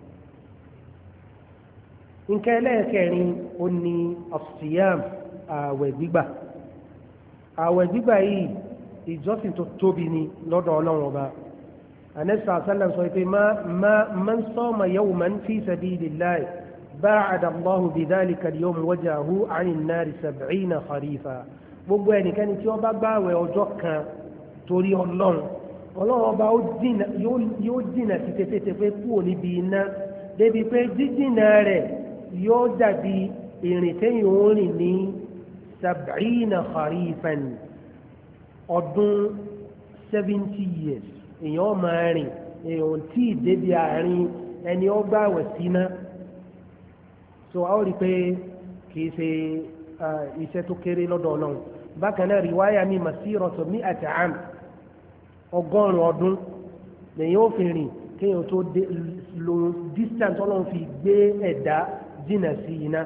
nǹkan ẹlẹ́ẹ̀kẹrin ó ní as-siyam ààwẹ̀ gbígbà ààwẹ̀ gbígbà yìí ìjọsìn tó tóbi ni lọ́dọ̀ ọlọ́run ọba anẹ́sà sálàm sọ pé man sọ́mà yawman fi sabilillahi ba'ada Allahu bidhalika al-yawm wajhahu 'ani an-nari sab'ina kharifa gbogbo ẹnikẹ́ni tí ó bá gbààwẹ̀ ọjọ́ kan torí ọlọ́run ọlọ́run ọba yóò dínà sí tẹ́tẹ́tẹ́ kúrò níbi iná débi pé jíjìnà rẹ̀ yóò dàbí ìrìn tẹ́yìn orin ní sab'ina kharifan ọdún seventy years èèyàn máa rìn èèyàn tí ì débi àárín ẹni ó gbààwẹ̀ síná so a ó rí i pé kì í ṣe iṣẹ́ tó kéré lọ́dọ̀ ọlọ́run bákan náà riwaya mi masiratu mi'ati 'am ọgọ́rùn-ún ọdún lèyìn ó fi rìn kéèyàn tó lo distance ọlọ́run fi gbé ẹ̀dá jìnnà sí iná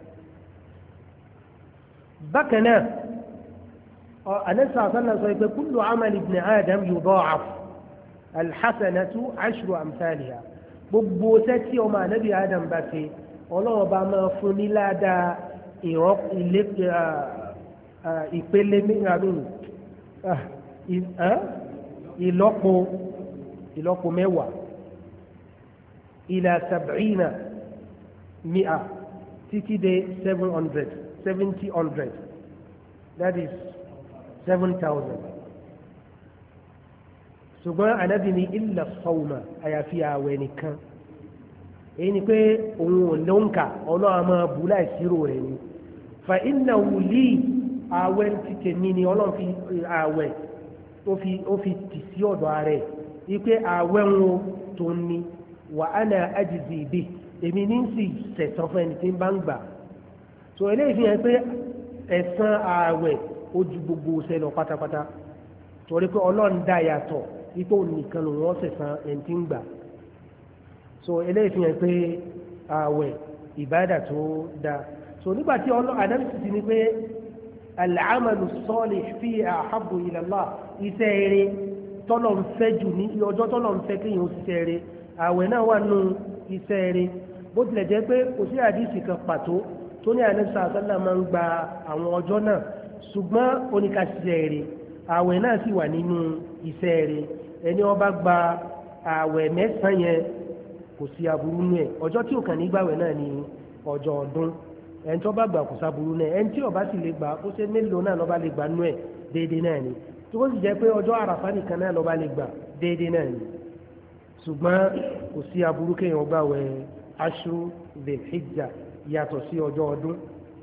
bákan náà anẹ́sà sọ́nà sọ pé kullu 'amali ibn adam yudha'af alhassanatu ashru amthaliha gbogbo ṣẹ́ tí ọmọ ànábì adam bá ṣe ọlọ́run bá máa fún ní ládàá ìpele ìlọ́po ìlọ́po mẹ́wàá ila sab'ina mi'a títí dé seven hundred seventy hundred that is seven thousand ṣùgbọ́n ànábì ní illa sawma àyàfi ààwẹ̀ nìkan èyí ni pé òun ò lóǹkà ọlọ́run máa bù láìsírò rẹ̀ ni fa innahu li ààwẹ̀ ti tèmi ni ọlọ́run fi ààwẹ̀ ó fi tì sí ọ̀dọ̀ ààrẹ wípé ààwẹ̀ wọn tó ní wa ana ajzi bi èmi ní sì sẹ̀sán fún ẹni tí ń bá ń gbà so eléyìí fi hàn pé ẹ̀san ààwẹ̀ ó ju gbogbo ṣe lọ pátápátá torí pé ọlọ́run dá yàtọ̀ ipò nìkan ló wọ́n sẹ̀sán ẹni tí ń gbà so eléyìí fi hàn pé ààwẹ̀ ìbádà tó dáa so nígbà tí àdámsì ti ní pé al-amalu salih fi ahabbu ila Allah iṣẹ́ eré tọ́lọ̀ ń fẹ́ jù ní ọjọ́ tọ́lọ̀ ń fẹ́ kéèyàn ó ṣiṣẹ́ eré ààwẹ̀ náà wà nù iṣẹ́ eré bó tilẹ̀ jẹ́ pé kò sí àdìsí kan pàtó tó ní ànábì sàlá máa ń gba àwọn ọjọ́ náà ṣùgbọ́n oníkàṣiṣẹ́ eré ààwẹ̀ náà sì wà nínú iṣẹ́ eré ẹni ó bá gba ààwẹ̀ mẹ́sàn-án yẹn kò sí aburú nù ẹ̀ ọjọ́ tí ò kàn ní gbàwẹ̀ náà ní ọjọ́ ọdún ẹni tó bá gbà kò sáburú náà ẹni tí ó bá sì lè gbà kó ṣe mélòó náà ló bá lè gbà nù ẹ̀ déédéé náà ni tó bó sì jẹ́ pé ọjọ́ àràfá nìkan náà ló bá lè gbà déédéé náà ni ṣùgbọ́n kò sí aburú kéèyàn gbàwẹ̀ aṣú dhil hijja yàtọ̀ sí ọjọ́ ọdún.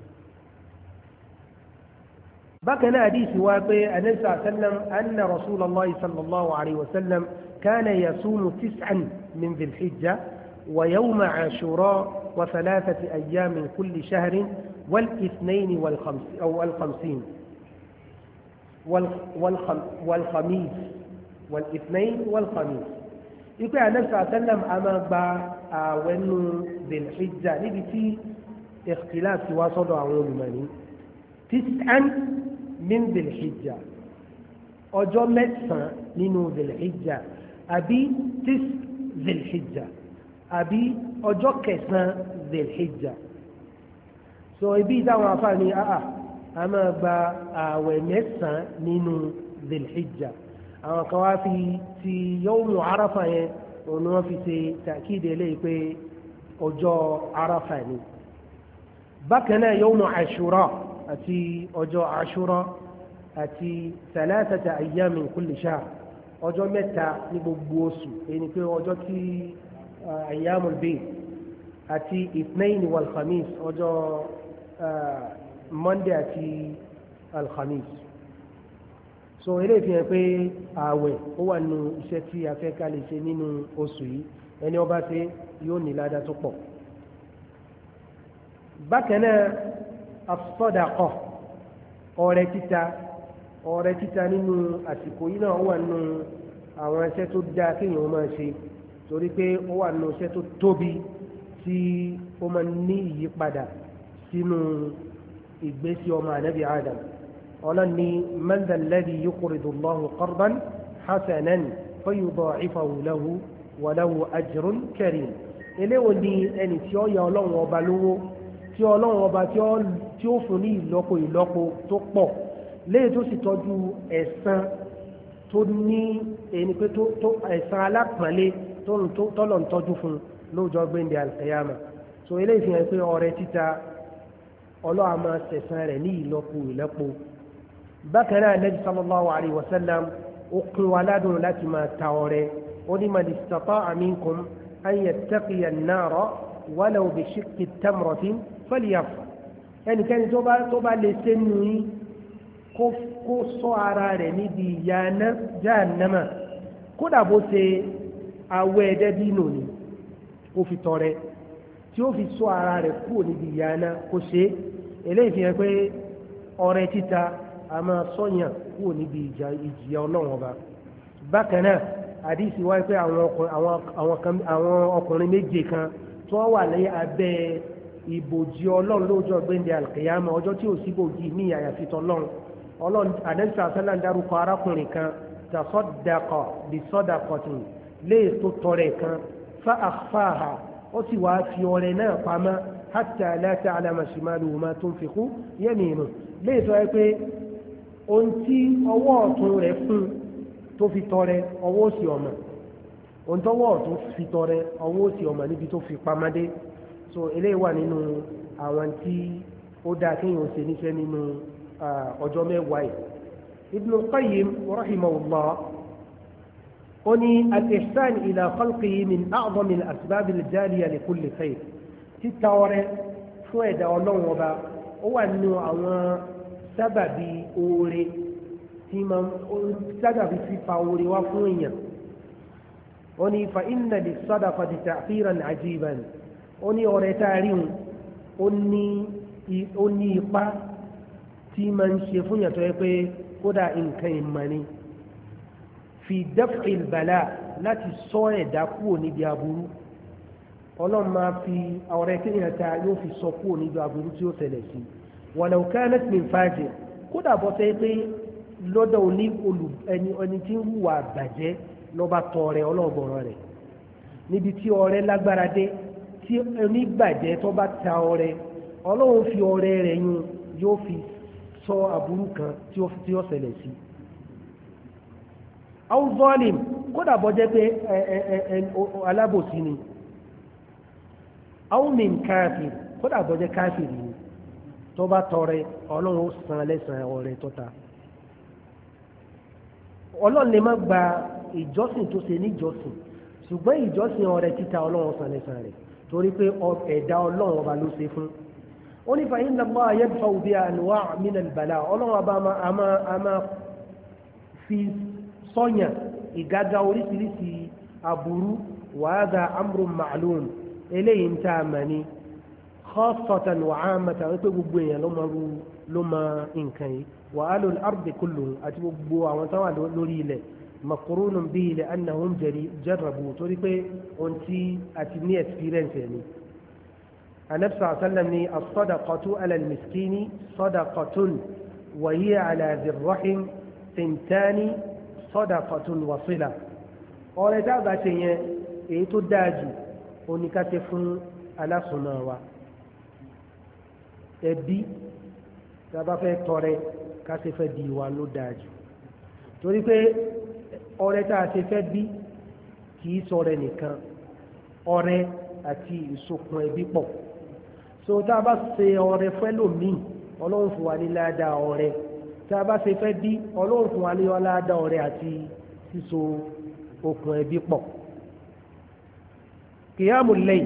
bákan náà àdìsí wá pé anisa sallam anna rasulallah sallallahu alayhi wa sallam kana yasumu tis'an min dhil hijja wa yawma ashura wa thalathati ayyam min kulli shahrin wal ithnain wal khamsin aw wal khamsin wal wal khamis wal ithnain wal khamis ipe anisa sallam ama gba àwẹ̀ nù dhil hijja níbi tí ikhtilaf ti wá sọ́dọ̀ àwọn olùmọ̀ní tis'an min dhil hijja ọjọ́ mẹ́sàn-án nínú dhil hijja àbí tis dhil hijja àbí ọjọ́ kẹsàn-án dhil hijja so ibi ìdáwọn afáàní àà a máa gba àwẹ̀ mẹ́sàn-án nínú dhil hijja àwọn kan wá fi ti yawmu arafa yẹn òun ni wọ́n fi ṣe tàkìdé lé pé ọjọ́ arafa ni bákan náà yawmu ashura àti ọjọ́ ashura àti thalathata ayyam min kulli shahr ọjọ́ mẹ́ta ní gbogbo oṣù èyí ni pé ọjọ́ tí ayyamul bayt àti ithnain wal khamis ọjọ́ monday àti alkhamis so eléyìí fi hàn pé ààwẹ̀ ó wà nínú iṣẹ́ tí a fẹ́ ká lè ṣe nínú oṣù yìí ẹni ó bá ṣe yóò ní ládàá tó pọ̀. bákan náà as-sadaqa ọrẹ títa ọrẹ títa nínú àsìkò yìí náà ó wà nínú àwọn iṣẹ́ tó dáa kéèyàn máa ṣe torí pé ó wà nínú iṣẹ́ tó tóbi tí ó máa ní ìyípadà sínú ìgbésí ọmọ ànábì Adam ọlọ́ni man dha alladhi yuqridu Allahu qardan hasanan fayudha'ifahu lahu wa lahu ajrun karim eléwo ni ẹni tí ó yá ọlọ́run ọba lówó tí ọlọ́run ọba tí ó fún ní ìlọ́po ìlọ́po tó pọ̀ léyìí tó sì tọ́jú ẹ̀san tó ní ẹni pé tó ẹ̀san alápọ̀nlé tọ́lọ̀ ń tọ́jú fún lóòjọ́ gbẹ̀ndẹ̀ al-qiyama so eléyìí fi hàn pé ọrẹ títa ọlọ́run máa ṣẹ̀san rẹ̀ ní ìlọ́po ìlọ́po bákan náà Nabi sallallahu alayhi wa sallam ó kún wa ládùn láti máa ta ọrẹ ó ní man istata'a minkum an yattaqiya an-nara walaw bi shiqqi tamratin falyaf'al ẹnikẹ́ni tó bá lè ṣe nù yín kó ṣọ́ ara rẹ̀ níbi ìyà jahannama kódà bó ṣe awẹ́ dẹ́bínú ni ó fi tọrẹ tí ó fi ṣọ́ ara rẹ̀ kúrò níbi ìyà náà kó ṣe eléyìí fi hàn pé ọrẹ títa a máa sọ́yàn kúrò níbi ìjìyà ọlọ́run ọba bákan náà àdìsí wáyé pé àwọn ọkùnrin méje kan tí wọ́n wà lẹ́yìn abẹ́ ìbòjì ọlọ́run lóòjọ́ gbẹ̀ndẹ̀ alkiyama ọjọ́ tí ò sí bòjì ní àyàfi tọ́lọ́run ọlọ́run àdẹ́sà sẹ́lá ń dárúkọ arákùnrin kan tasaddaqa bi sadaqatin léè tó tọrẹ kan fa akhfaha ó sì wá fi ọrẹ náà pamọ́ hatta la ta'lama shimaluhu ma tunfiqu yaminuhu léè tó yẹ pé ohun tí ọwọ́ ọ̀tún rẹ̀ fún tó fi tọrẹ ọwọ́ òsì ọmọ ohun tọ́wọ́ ọ̀tún fi tọrẹ ọwọ́ òsì ọmọ níbi tó fi pamọ́dé so eléyìí wà nínú àwọn tí ó dáa kéèyàn ṣe níṣẹ́ nínú ọjọ́ mẹ́wàá yìí Ibn Qayyim rahimahullah ó ní al-ihsan ila khalqihi min a'zami al-asbab al-jaliya li kulli khair títa ọrẹ fún ẹ̀dá ọlọ́run ọba ó wà nínú àwọn sábàbí oore tí ma sábàbí fífa oore wá fún èèyàn ó ní fa inna lis-sadaqati ta'thiran 'ajiban ó ní ọrẹ tá a rí un ó ní ipa tí ma ń ṣe fún yàtọ̀ yẹ pé kódà nǹkan ìmọ̀ ni fi daf'il bala láti sọ ẹ̀dá kúrò níbi aburú ọlọ́run máa fi ọrẹ kéèyàn ta yóò fi sọ kúrò níbi aburú tí ó tẹ̀lẹ̀ sí walau kanat min fajir kódà bọ́ sẹ́ pé lọ́dọ̀ òní ẹni tí ń hùwà bàjẹ́ lọ́ba tọrẹ ọlọ́gbọ̀rọ̀ rẹ̀ níbi tí ọrẹ lágbára dé tí onígbàjẹ́ tó bá ta ọrẹ ọlọ́run fi ọrẹ rẹ̀ yún yóò fi sọ aburú kan tí ó ṣẹlẹ̀ sí. aw zalim kódà bọ́ jẹ́ pé alábòsí ni aw min káfir kódà bọ́ jẹ́ káfir ni tó bá tọrẹ ọlọ́run ó san lẹ́san ọrẹ tó ta ọlọ́run lè má gba ìjọsìn tó ṣe níjọsìn ṣùgbọ́n ìjọsìn ọrẹ títa ọlọ́run san lẹ́san rẹ̀ torí pé ẹ̀dá ọlọ́run ọba ló ṣe fún ó ní fa inna Allaha yadfa'u biha anwa' min al-bala ọlọ́run ọba a máa fi sọ́yàn ìgágá oríṣiríṣi aburú wa hadha amrun ma'lum eléyìí ń tà mà ní khassatan wa 'ammatan wípé gbogbo èèyàn ló máa nǹkan yìí wa ahlul ardi kulluhum àti gbogbo àwọn táwà lórí ilẹ̀ makurunun bihi li'annahum jarrabu torí pé ohun tí a ti ní experience ẹni anabi sallallahu alaihi wasallam ni as-sadaqatu 'ala al-miskini sadaqatun wa hiya 'ala dhir-rahim thintani sadaqatun wa sila ọrẹ tá a bá ṣe yẹn èyí tó dáa jù oníkàtẹ fún alásùnmọ́ wa ẹbí tá a bá fẹ́ tọrẹ kàtẹ fẹ́ di wa ló dáa jù torí pé ọrẹ tá a ṣe fẹ́ bí kìí sọrẹ nìkan ọrẹ àti ìsokùn ẹbí pọ̀ so tá a bá ṣe ọrẹ fẹ́ lòmíì ọlọ́run fún wa ní ládàá ọrẹ tá a bá ṣe fẹ́ bí ọlọ́run fún wa ní ládàá ọrẹ àti síso okùn ẹbí pọ̀ qiyamul layl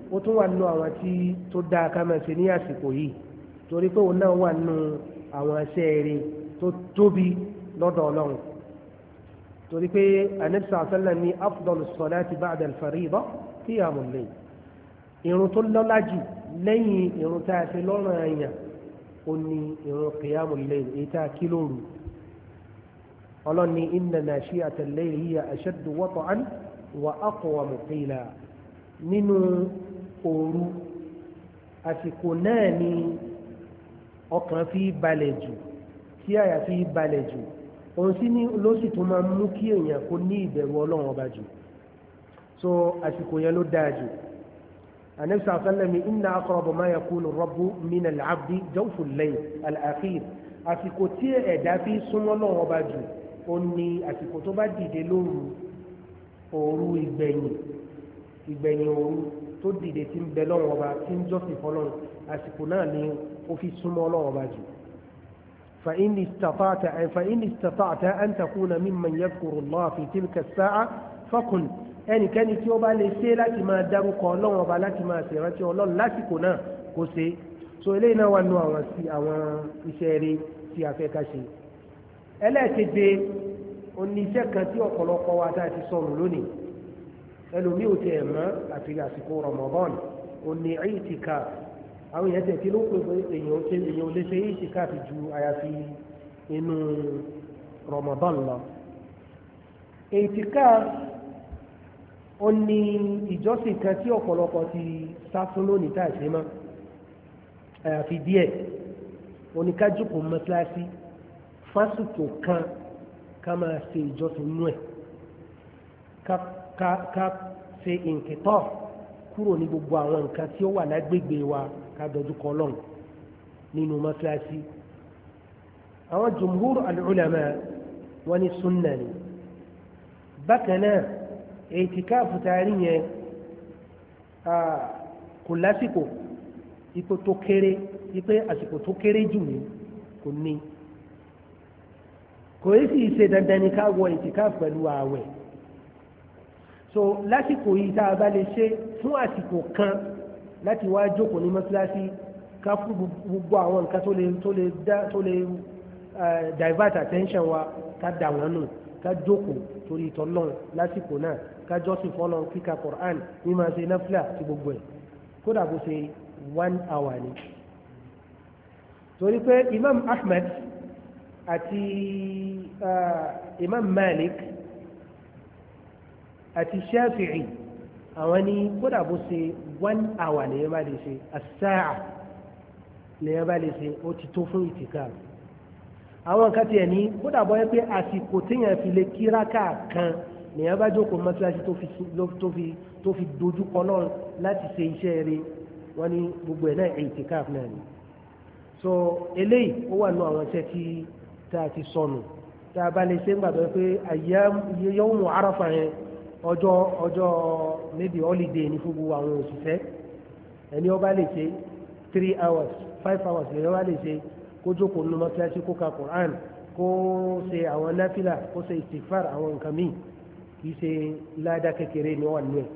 ó tún wà nínú àwọn tí tó dáa ká máa ṣe ní àsìkò yìí torí pé òun náà wà nínú àwọn iṣẹ́ rere tó tóbi lọ́dọ̀ ọlọ́run torí pé anabi sallam ní afdalu salati ba'da al-farida qiyamul layl ìrun tó lọ́lá jù lẹ́yìn ìrun tá a ṣe lọ́rùn àyàn ó ní ìrun qiyamul layl èyí tá a kí lóru ọlọ́run ní inna nashi'ata al-layli hiya ashaddu wat'an wa aqwamu qila nínú òru àsìkò náà ni ọkàn fi balẹ̀ jù tí àyà fi balẹ̀ jù òun sí ní ló sì tún máa mú kí èèyàn kó ní ìbẹ̀rù ọlọ́run ọba jù so àsìkò yẹn ló dáa jù anabi sallam inna aqraba ma yakunu rabbu min al-abdi jawfu al-layl al-akhir àsìkò tí ẹ̀dá fi súnmọ́ ọlọ́run ọba jù ó ní àsìkò tó bá dìde lóru òru ìgbẹ̀yìn ìgbẹ̀yìn òru tó dìde tí ń bẹ lọ́wọ́ ọba tí ń jọ́sìn fọlọ́run àsìkò náà ni ó fi súnmọ́ ọlọ́wọ́ ọba jù. فإن استطعت فإن استطعت أن تكون ممن يذكر الله في تلك الساعة فكن ẹnì kẹ́ni tí ó bá lè ṣe láti máa dárúkọ ọlọ́run ọba láti máa ṣèrántí ọlọ́run lásìkò náà kó ṣe so eléyìí náà wà nù àwọn sí àwọn iṣẹ́ eré tí a fẹ́ ká ṣe. ẹlẹ́ẹ̀keje oníṣẹ́ kan tí ọ̀pọ̀lọpọ̀ wa tá a ti sọnù lónìí ẹlòmíì ò tiẹ̀ mọ̀ àti àsìkò Ramadan òní ìtìká àwọn èèyàn tẹ̀ kí ló pè pé èèyàn ṣe èèyàn lè ṣe ìtìká fi ju àyàfi inú Ramadan lọ. ìtìká ó ní ìjọsìn kan tí ọ̀pọ̀lọpọ̀ ti sá fún lónìí tá a ṣe mọ́ àyàfi díẹ̀ oníkájúkò mọ́sálásí fásitì kan ká máa ṣe ìjọsìn nú ẹ̀ ká ká ká ṣe ìǹkìtọ́ kúrò ní gbogbo àwọn nǹkan tí ó wà lágbègbè wa ká dojú kọ Ọlọ́run nínú mọ́sálásí. àwọn jumhur al-ulama wọ́n ní sunna ni bákan náà ètìkáàfù taari yẹn kò lásìkò ipò tó kéré ipò àsìkò tó kéré jù ní kò ní kò yí sì ṣe dandan ní ká wọ ètìkáàfù pẹ̀lú ààwẹ̀ so lásìkò yìí tá a bá lè ṣe fún àsìkò kan láti wá jókòó ní mọ́sálásí ká fún gbogbo àwọn nǹkan tó lè tó lè dá tó lè divert attention wa ká dà wọ́n nù ká jókòó torí ìtọ́lọ́run lásìkò náà ká jọ́sìn fọ́lọ́run kíka Qur'an ní máa ṣe náfìlà àti gbogbo ẹ̀ kódà bó ṣe one hour ni. torí pé Imam Ahmed àti uh, Imam Malik àti Shafi'i àwọn ní kódà bó ṣe one hour lèyàn bá lè ṣe as-sa'a lèyàn bá lè ṣe ó ti tó fún ìtìkáf. àwọn nǹkan tiẹ̀ ní kódà bọ́ yẹ pé àsìkò téèyàn fi lè kíráká kan lèyàn bá jókòó mọ́tíláṣí tó fi tó fi tó fi dojú kọ náà láti ṣe iṣẹ́ rẹ̀ wọ́n ní gbogbo ẹ̀ náà ìtìkáf náà ni. so eléyìí ó wà nù àwọn iṣẹ́ tí tá a ti sọnù tá a bá lè ṣe ń gbàgbọ́ pé àyà yawmu Arafa yẹn ọjọ́ ọjọ́ maybe holiday ní fún gbogbo àwọn òṣìṣẹ́ ẹni ó bá lè ṣe three hours five hours lè ó bá lè ṣe kó jókòó nínú mọ́sálásí kó ka Quran kó ṣe àwọn náfìlà kó ṣe istighfar àwọn nǹkan míì kì í ṣe ládàá kékeré ní wà nínú ẹ̀.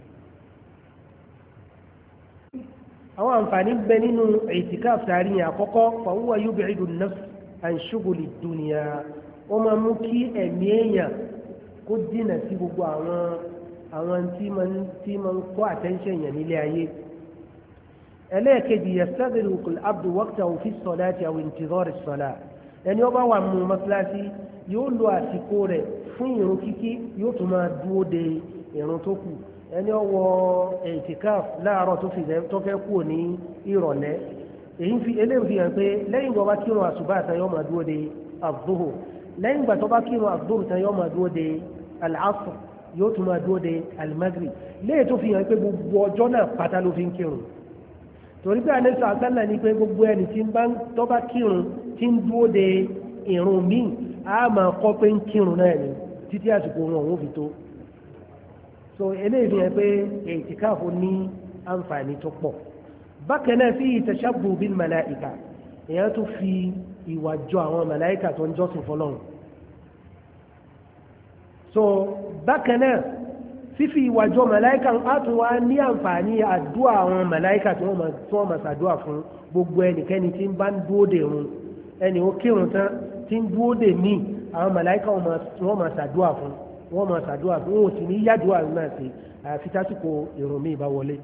àwọn àǹfààní bẹ nínú ìtìkáf tààrí yẹn àkọ́kọ́ fa huwa yub'idu an-nafs an shughuli ad-dunya ó máa mú kí ẹ̀mí èèyàn kó dínà sí gbogbo àwọn àwọn tí máa ń tí máa ń kó attention yẹn nílé ayé. ẹlẹ́ẹ̀kejì yastaghriqu al-abdu waqtahu fi as-salati aw intidhar as-salah ẹni ó bá wà mú mọ́sálásí yóò lo àsìkò rẹ̀ fún ìrun kíkí yóò tún máa dúró de ìrun tó kù ẹni ó wọ ìtìkáf láàárọ̀ tó fi tó fẹ́ kúrò ní ìrọ̀lẹ́ èyí fi eléyìí fi hàn pé lẹ́yìn ìgbà bá kírun àsùbá àtàn yóò máa dúró de az-zuhur lẹ́yìn ìgbà tó bá kírun az-zuhur tán yóò máa dúró de al-asr yóò tún máa dúró de al-maghrib léyìí tó fi hàn pé gbogbo ọjọ́ náà pátá ló fi ń kírun torí pé àlẹ́ sọ àtàlà ni pé gbogbo ẹni tí ń bá tó bá kírun tí ń dúró de ìrun míì á máa kọ́ pé ń kírun náà ni títí àsìkò wọn òun fi tó so eléyìí fi hàn pé ìtìkáàfù ní àǹfààní tó pọ̀ bákan náà fi tashabbu bil màláìka èèyàn tó fi ìwà jọ àwọn màláìka tó ń jọ́sìn fọlọ́run so bákan náà fífi ìwàjọ màláìkà á tún wá ní àǹfààní àdúà àwọn màláìkà tí wọ́n máa ṣàdúà fún gbogbo ẹnikẹ́ni tí ń bá ń dúó dè run ẹni ó kírun tán tí ń dúó dè míì àwọn màláìkà wọ́n máa ṣàdúà fún wọ́n máa ṣàdúà fún wọn ò sì ní yádùá náà sí àfi tásìkò ìrun míì bá wọlé.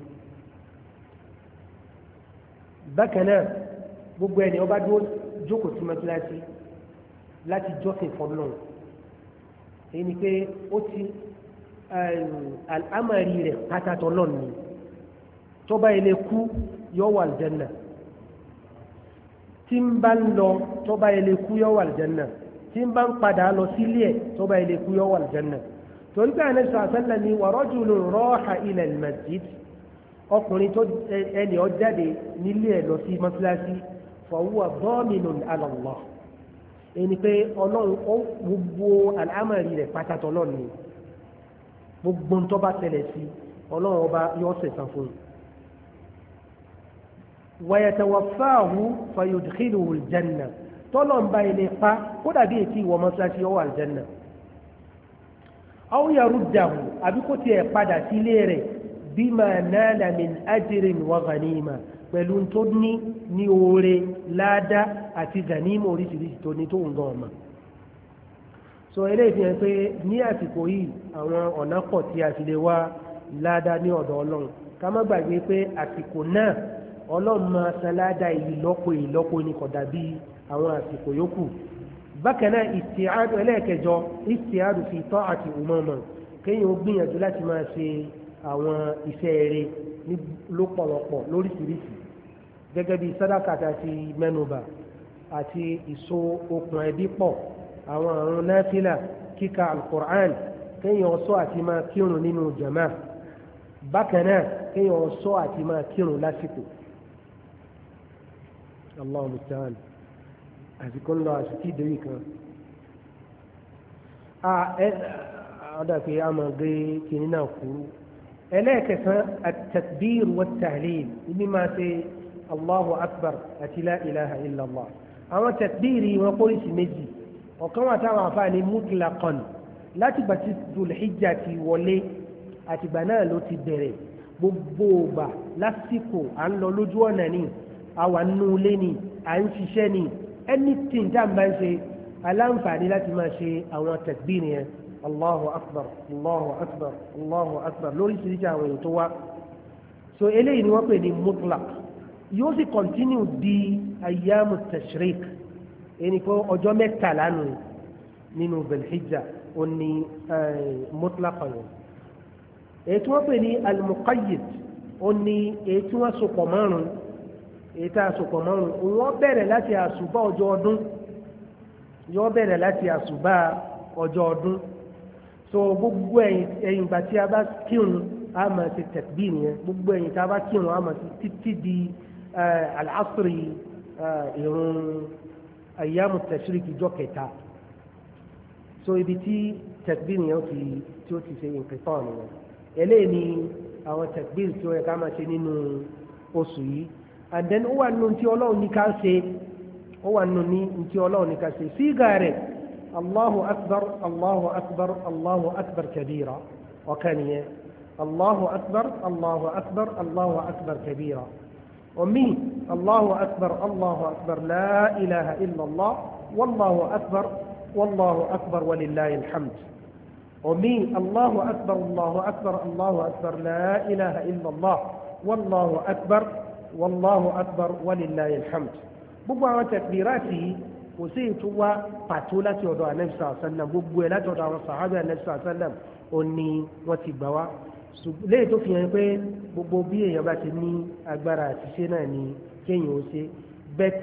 bákan náà gbogbo ẹni ó bá dúró jókòó sí mọ́tíláṣí láti jọ́sìn fọ́lọ́run èyí ni pé ó ti àlámọ̀rí rẹ̀ pátátọ́ lọ́nà ni tó bá ilé kú yọ wà aljanna tí ń bá ń lọ tó bá ilé kú yọ wà aljanna tí ń bá ń padà lọ sílé ẹ̀ tó bá ilé kú yọ wà aljanna torí pé àná sàásánlá ni wa rajulun raha ila al-masjid ọkùnrin tó ẹni ó jáde nílé ẹ̀ lọ sí mọ́sálásí fa huwa daminun ala Allah ẹni pé ọlọ́run ó gbogbo àlámọ̀rí rẹ̀ pátátọ́ lọ́nà ni gbogbo ń tọ́ba tẹ̀lẹ̀ sí ọlọ́run ọba yóò sẹ̀sán fún un. wayatawaffahu fayudkhiluhu aljanna tọ́lọ̀ ń bá ilé pa kó dàbí ètí ìwọ mọ́sáàsì ọwọ́ aljanna. aw yaruddahu àbí kó tiẹ̀ padà sílé rẹ̀ bima nala min ajrin wa ghanima pẹ̀lú tó ní ní oore láàdá àti ghanima oríṣiríṣi tó ní tó ń gan ọmọ. so eléyìí fi hàn pé ní àsìkò yìí àwọn ọ̀nà pọ̀ tí a fi lè wá ládàá ní ọ̀dọ̀ ọlọ́run ká má gbàgbé pé àsìkò náà ọlọ́run máa san ládàá ìlọ́po ìlọ́po ní kò dàbí àwọn àsìkò yòókù. bákan náà ìsìáàdù ẹlẹ́ẹ̀kẹjọ ìsìáàdù fi ta'ati umama kéèyàn ó gbìyànjú láti máa ṣe àwọn iṣẹ́ eré ní lọ́pọ̀lọpọ̀ lóríṣiríṣi gẹ́gẹ́ bí sàdákà àti mẹ́nubà àti ìso okùn ẹbí pọ̀ àwọn àrùn náfìlà kíka alukur'an kéèyàn sọ àti máa kírun nínú jama bákan náà kéèyàn sọ àti máa kírun lásìkò Allahu musta'an àsìkò ńlọ àsìkò ìdèrí kan ọ̀dà pé a máa gbé kìnní náà kúrú ẹlẹ́ẹ̀kẹsàn at-takbir wat-tahlil ibi máa ṣe Allahu akbar àti la ilaha illallah àwọn takbiri wọn kórìsì méjì ọ̀kan wà táwọn àfáàní mutlaqan láti gbà tí Dhul-Hijjah ti wọlé àtìgbà náà ló ti bẹ̀rẹ̀ gbogbo ògbà lásìkò à ń lọ lójú ọ̀nà ni àwa nínú ilé ni à ń ṣiṣẹ́ ni anything tá à ń bá ń ṣe aláǹfààní láti máa ṣe àwọn takbir yẹn Allahu akbar Allahu akbar Allahu akbar lóríṣiríṣi àwọn èèyàn tó wá so eléyìí ni wọ́n pè ní mutlaq yóò sì continue di ayyamu tashrik ẹni pé ọjọ́ mẹ́tàlá nù nínú Dhul-Hijjah ó ní mutlaqan yẹn èyí tí wọ́n pè ní al-muqayyid ó ní èyí tí wọ́n sopọ̀ márùn èyí tá a sopọ̀ márùn wọ́n bẹ̀rẹ̀ láti àsùbá ọjọ́ ọdún yóò bẹ̀rẹ̀ láti àsùbá ọjọ́ ọdún so gbogbo ẹ̀yìn ìgbà tí a bá kírun a máa ṣe takbir yẹn gbogbo ẹ̀yìn tí a bá kírun a máa ṣe títí di al-asri ìrun ayyamu tashrik ìjọ kẹta so ibi tí takbir yẹn ti tí ó ti ṣe ìpìtọ́ nìyẹn eléyìí ni àwọn takbir tí ó yẹ ká máa ṣe nínú oṣù yìí and then ó wà nínú tí ọlọ́run ní ká ṣe ó wà nínú ní tí ọlọ́run ní ká ṣe sígà rẹ̀ allahu akbar allahu akbar allahu akbar kabira ọ̀kan nìyẹn allahu akbar allahu akbar allahu akbar kabira omi allahu akbar allahu akbar la ilaha illallah wallahu akbar wallahu akbar walillahi alhamd omi allahu akbar allahu akbar allahu akbar la ilaha illallah wallahu akbar wallahu akbar walillahi alhamd gbogbo àwọn takbirati kò sí ètò wá pàtó láti ọ̀dọ̀ Ànábì sallallahu alaihi wasallam gbogbo ẹ̀ láti ọ̀dọ̀ àwọn sàhábà Ànábì sallallahu alaihi wasallam ó ní wọ́n ti gbà wá léyìí tó fi hàn pé gbogbo bí èèyàn bá ti ní agbára àti ṣe náà ni kéèyàn ó ṣe bẹ́ẹ̀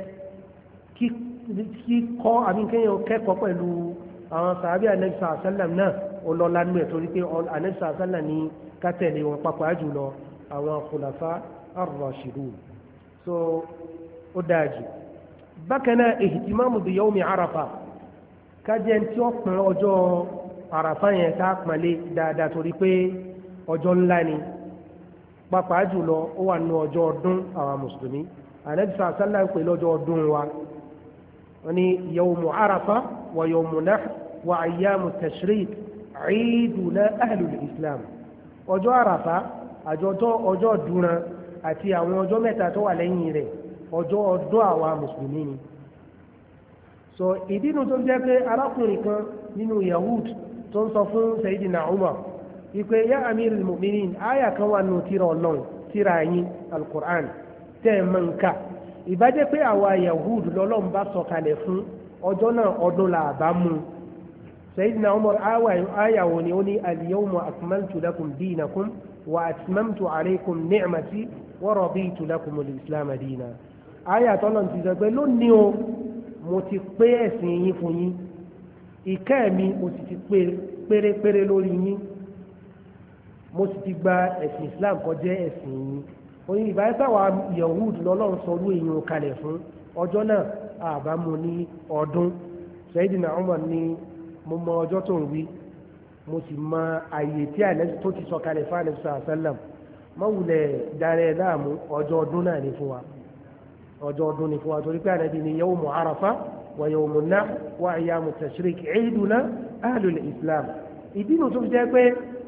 kíkọ́ àbí kéèyàn kẹ́kọ̀ọ́ pẹ̀lú àwọn sàhábà Ànábì sallallahu alaihi wasallam náà ọlọ́lá nínú ẹ̀ torí pé Ànábì sallallahu alaihi wasallam ní ká tẹ̀lé wọn pàápàá jùlọ àwọn khulafa ar-rashidun so ó dáa jù bákan náà ihtimamu bi yawmi Arafa kájẹ́ tí ó pín ọjọ́ Arafa yẹn ká pọ̀nlé dáadáa torí pé ọjọ́ ńlá ni pàápàá jùlọ ó wà nínú ọjọ́ ọdún àwọn mùsùlùmí Ànábì sallallahu alaihi wasallam ń pè lọ́jọ́ ọdún wa wọ́n ní yawmu Arafa wa yawmu nahr wa ayyamu tashrik ciiduna ahlul islam ọjọ́ àràfá àjọjọ́ ọjọ́ dúran àti àwọn ọjọ́ mẹ́ta tó wà lẹ́yìn rẹ̀ ọjọ́ ọdún àwa mùsùlùmí ni so ìdínú tó jẹ́ pé arákùnrin kan nínú Yahud tó ń sọ fún Sayyidina Umar wípé yá amirul mu'minin áyà kan wà nù tíra ọlọ́run tíra yín al-Qur'an tẹ́ ẹ mọ̀ nǹka ìbájẹ́ pé àwa Yahud lọ́lọ́run bá sọ kalẹ̀ fún ọjọ́ náà ọdún là bá mú Sayyidina Umar áyà wo ni ó ní al-yawma akmaltu lakum dinakum wa atmamtu alaykum ni'mati wa raditu lakum al-islam dina áyà tọ́lọ̀ ti sọ pé lónìí o mo ti pé ẹ̀sìn yín fún yín ìkẹ́ mi mo sì ti pé pérépéré lórí yín mo sì ti gba ẹ̀sìn Islam kó jẹ́ ẹ̀sìn yín oyin ìbáyé sáwà Yahud lọ́lọ́run sọ orú èèyàn kalẹ̀ fún ọjọ́ náà àbámu ní ọdún Sayyidina Umar ní mo mọ ọjọ́ tó ń wí mo sì mọ àyè tí ànẹ́sì tó ti sọ kalẹ̀ fún ànẹ́sì sàlám mọ́wulẹ̀ darẹ̀ láàmú ọjọ́ ọdún náà ní fún wa ọjọ́ ọdún ní fún wa torí pé ànẹ́bí ni yawmu Arafa wa yawmu Nahr wa ayyamu tashrik ìdùnà ahlul Islam ìdínú tó fi jẹ́ pé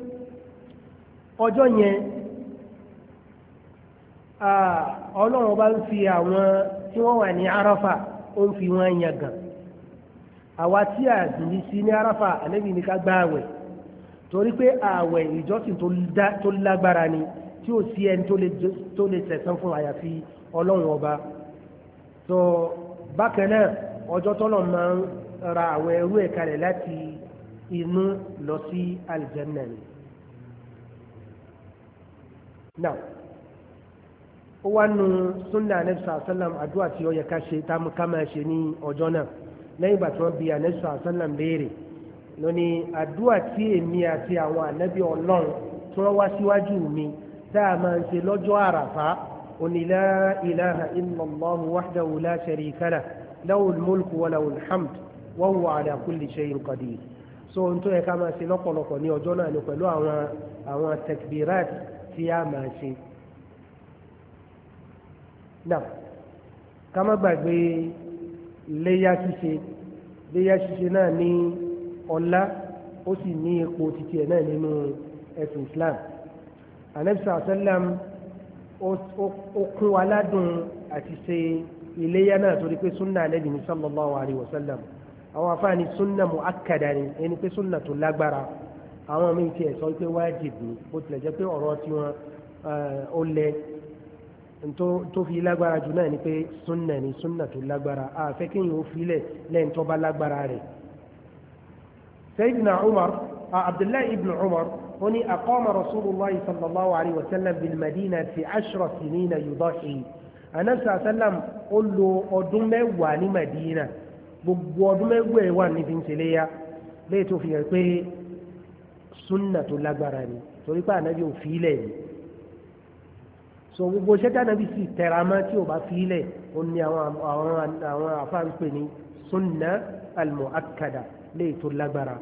ọjọ́ yẹn ọlọ́run bá ń fi àwọn tí wọ́n wà ní Arafa ó ń fi wọ́n yangàn àwa tí a dìní sí ní Arafa ànábì ní ká gba àwẹ̀ torí pé àwẹ̀ ìjọsìn tó lágbára ni tí ó sí ẹni tó lè tẹ̀sán fún àyàfi ọlọ́run ọba tó bákan náà ọjọ́ tọ́lọ̀ máa ń ra àwọn ẹrú ẹ̀ kalẹ̀ láti inú lọ sí aljanna ni. now ó wá nu sunna anabi sallam àdúrà tí ó yẹ ká ṣe tá ká máa ṣe ní ọjọ́ náà lẹ́yìn ìgbà tí wọ́n bi anabi sallam léèrè lóní àdúrà tí èmi àti àwọn ànábì ọlọ́run tí wọ́n wá síwájú mi tá a máa ń ṣe lọ́jọ́ àràfá oní la ilaha illallahu wahdahu la sharika lah lahul mulku wa lahul hamd wa huwa ala kulli shay'in qadir so n tó yẹ ká máa ṣe lọ́pọ̀lọpọ̀ ní ọjọ́ náà ni pẹ̀lú àwọn àwọn takbirat tí a máa ṣe. náà ká má gbàgbé léyà ṣíṣe léyà ṣíṣe náà ní ọlá ó sì ní ipò títí ẹ̀ náà nínú ẹ̀sìn Islam anabi sallam ó kún wa ládùn àti ṣe iléyà náà torí pé súnà anabi ní sallallahu alayhi wa sallam àwọn afáàní súnà muakkada ni ẹni pé súnà tó lágbára àwọn míì tiẹ̀ sọ pé wájib ni bó tilẹ̀ jẹ́ pé ọ̀rọ̀ tí wọ́n ó lẹ tó fi lágbára jù náà ni pé súnà ni súnà tó lágbára àfẹ́ kéèyàn ó filẹ̀ lẹ́yìn tó bá lágbára rẹ̀. سيدنا عمر عبد الله بن عمر هنا أقام رسول الله صلى الله عليه وسلم بالمدينة في عشر سنين يضحي أنا صلى الله عليه وسلم قل له أدوم واني مدينة بقدوم واني في سليا ليتو في القي سنة الأكبراني torí pé ànábì ò fi ilẹ̀ yìí so gbogbo ṣẹ́tà ànábì sì tẹ̀ramá tí ò bá fi ilẹ̀ ó ní àwọn àwọn àwọn àfáàǹpẹ ní sunna al-mu'akkada léè tó lágbára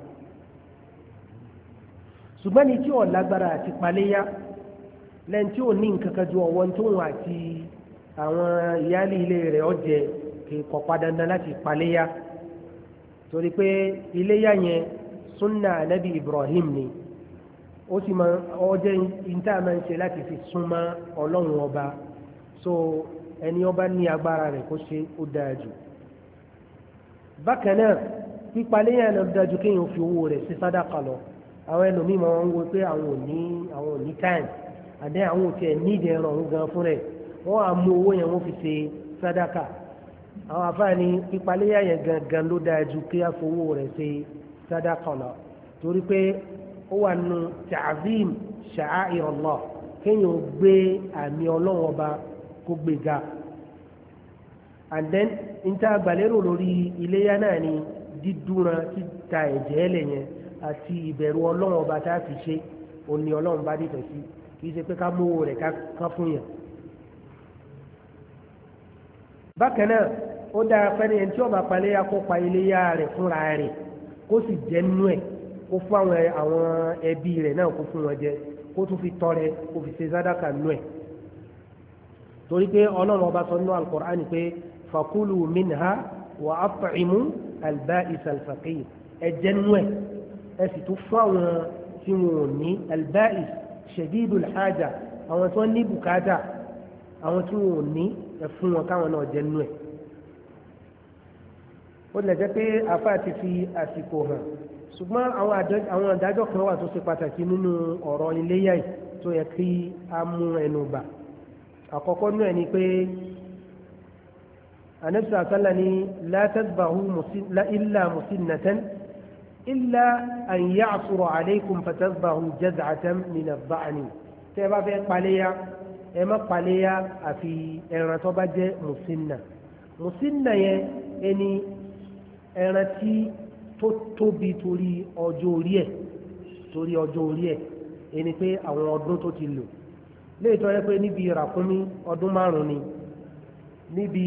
ṣùgbọ́n ní tí ò lágbára àti paléyà lẹ́yìn tí ò ní nǹkan kan ju ọwọ́ tó wọn àti àwọn ìyáálé ilé rẹ̀ ọ̀jẹ̀ kì í kọ̀ padà dandan láti paléyà torí pé iléyà yẹn sunna ànábì Ibrahim ni ó sì máa ọjọ́ ìta máa ń ṣe láti fi súnmọ́ ọlọ́run ọba so ẹni ọba ní agbára rẹ̀ kó ṣe ó dáa jù bákan náà pípa léyìn lọ dájú kéèyàn fi owó rẹ̀ sí sádàkà lọ àwọn ẹlòmíì máa ń wo pé àwọn ò ní àwọn ò ní time àdé àwọn ò tiẹ̀ ní ìdí ẹran òun gan fún rẹ̀ wọ́n á mú owó yẹn wọ́n fi ṣe sádàkà àwọn afáàní pípa léyìn yẹn gangan ló dájú kí á fowó rẹ̀ ṣe sádàkà lọ torí pé ó wà nù ta'zim sha'air Allah kéèyàn gbé àmì ọlọ́run ọba kó gbé ga and then níta àgbàlérò lórí iléyà náà ni dídúnra títa ẹ̀jẹ̀ ẹlẹ̀ yẹn àti ìbẹ̀rù ọlọ́run ọba tá a fi ṣe òní ọlọ́run bá dìtẹ̀ sí kì í ṣe pé ká mówó rẹ̀ ká fún yàn. bákan náà ó dáa pẹ́ni ẹni tí ọba paléyà kó pa iléyà rẹ̀ fúnra rẹ̀ kó sì jẹ́ nínú ẹ̀ kó fún àwọn àwọn ẹbí rẹ̀ náà kó fún wọn jẹ kó tún fi tọrẹ kó fi ṣe sàdákà nù ẹ̀ torí pé ọlọ́run ọba sọ nínú al-Qur'ani pé fakulu minha wa at'imu al-ba'is al-faqir ẹ jẹ nù ẹ̀ ẹ sì tún fún àwọn tí wọn ò ní al-ba'is shadidul haja àwọn tó ní bùkátà àwọn tí wọn ò ní ẹ fún wọn káwọn náà jẹ nú ẹ̀. ó lè jẹ́ pé afa ti fi àsìkò hàn ṣùgbọ́n àwọn àdájọ́ kan wà tó ṣe pàtàkì nínú ọ̀rọ̀ iléyà yìí tó yẹ kí a mú ẹnu bà. àkọ́kọ́ nú ẹ̀ ni pé anabi sàlá ni la tadbahu illa musinnatan illa an ya'sura alaykum fatadbahu jaz'atan min ad-da'ni tẹ́ bá fẹ́ paléyà ẹ má paléyà àfi ẹran tó bá jẹ́ musinna musinna yẹn ẹni ẹran tí tó tóbi torí ọjọ́ orí ẹ̀ torí ọjọ́ orí ẹ̀ ẹni pé àwọn ọdún tó ti lò léyìí tó yẹ pé níbi ràkúnmí ọdún márùn ni níbi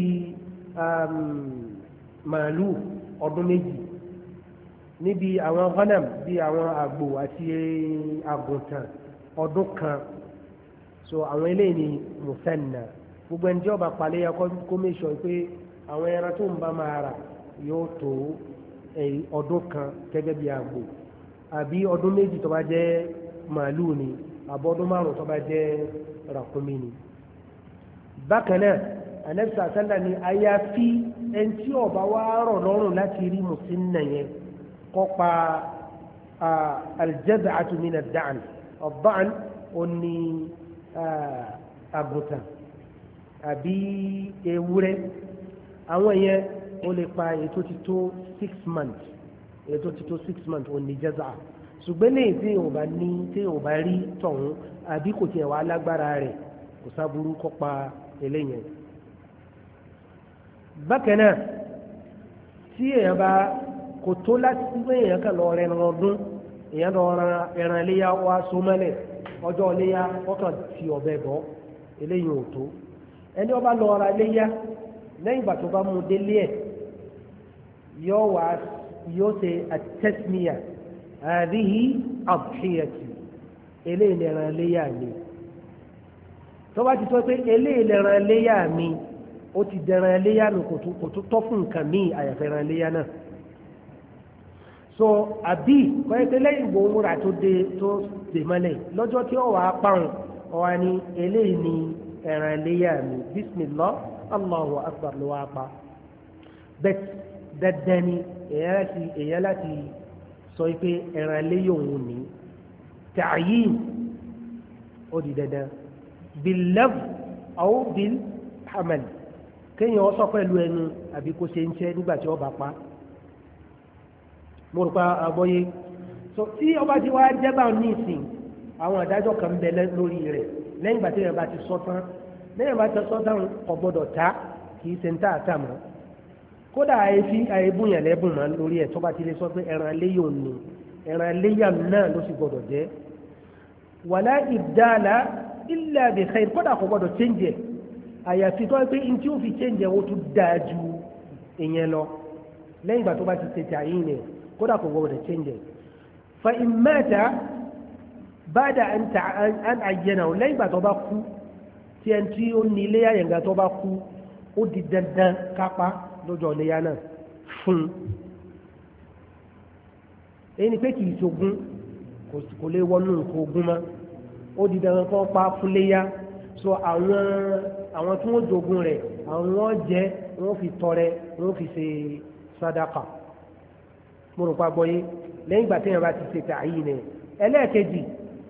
màálù ọdún méjì níbi àwọn ghanam bí àwọn àgbò àti àgùntàn ọdún kan so àwọn eléyìí ni musanna gbogbo ẹni tí ó bá paléyà kó make sure pé àwọn ẹran tó ń bá máa rà yóò tó ọdún kan gẹ́gẹ́ bí àgbò àbí ọdún méjì tó bá jẹ́ màálù ni àbọ̀ ọdún márùn tó bá jẹ́ ràkúnmí ni. bákan náà anabisa sanda ni àyàfi ẹni tí ó bá wá rọ̀ lọ́rùn láti rí musinna yẹn kó pa aljaz'atu min ad-da'n ad-da'n ó ní àgùntàn àbí ewúrẹ́ àwọn yẹn ó lè pa ètò ti tó six months ètò ti tó six months ó ní jaza ṣùgbọ́n lẹ́yìn tí yóò bá ní tí yóò bá rí tọ̀hún àbí kò tiẹ̀ wá lágbára rẹ̀ kò sábúrú kó pa eléyẹn. bákan náà tí èèyàn bá kò tó láti pé èèyàn kàn lọ rẹ ẹran ọdún èèyàn lọ ran ẹran iléyà wá so mọ́lẹ̀ ọjọ́ iléyà ọkàn ti ọ̀bẹ bọ́ eléyìí ò tó ẹni ọba lọ ra iléyà lẹ́yìn ìgbà tó bá mú délé ẹ̀ yóò wá yóò ṣe àtẹ́símíyà àríhí àbúṣeyàtì eléyìí lẹ́ran iléyà mi tó bá ti sọ pé eléyìí lẹ́ran iléyà mi ó ti dẹran iléyà mi kò tó tọ́ fún nǹkan míì àyàfẹ́ ran iléyà náà so àbí kọ́yẹ́pẹ́ lẹ́yìn gbòòrò rà tó dé tó dè mọ́lẹ̀ lọ́jọ́ tí ó wà á pààrùn ọ̀wá ni eléyìí ni ẹran iléyà mi bismillah allahu akbar ló wà á pa bẹ́ẹ̀ dandan ni èèyàn láti sọ pé ẹran iléyà òun ní ta'yin ó di dandan bil-lafz aw bil-amal kéèyàn sọ pẹ̀lú ẹnu àbí kó ṣe ń ṣe nígbà tí ó bá pa mo rò pa àgbọ́yé so tí ọba ti wá jẹ́bà ní ìsìn àwọn àdájọ́ kan ń bẹ lórí rẹ̀ lẹ́yìn ìgbà tí èèyàn bá ti sọ tán lẹ́yìn ìgbà tí sọ tán kò gbọ́dọ̀ ta kì í ṣe ń tà àtà mọ́ kódà àìfi àìbùn yẹn lẹ́bùn mọ́ lórí ẹ̀ tó bá ti lè sọ pé ẹran léyà ni ẹran léyà náà ló sì gbọ́dọ̀ jẹ́ wàlá ìdáàlà illa bi khair kódà kò gbọ́dọ̀ change ẹ̀ àyàfi tó pé n tí ó fi change ẹ̀ ó tún dáa ju ìyẹn lọ lẹ́yìn ìgbà tó bá ti ṣe tàyín ẹ̀ kódà kò gbọ́dọ̀ change fa in mata bada an ayyana lẹ́yìn ìgbà tó bá kú tí ẹn tí ó ní iléyà yẹn tó bá kú ó di dandan kápá lọ́jọ́ iléyà náà fún èyí ni pé kì í ṣogún kò lè wọnú nǹkan ogún mọ́ ó di dandan kó pa fún iléyà so àwọn àwọn tí wọ́n jogún rẹ̀ àwọn wọ́n jẹ́ wọ́n fi tọrẹ wọ́n fi ṣe sàdákà mo rò pa gbọ́yé lẹ́yìn ìgbà téèyàn bá ti ṣe tààyìn ẹ̀ ẹlẹ́ẹ̀kejì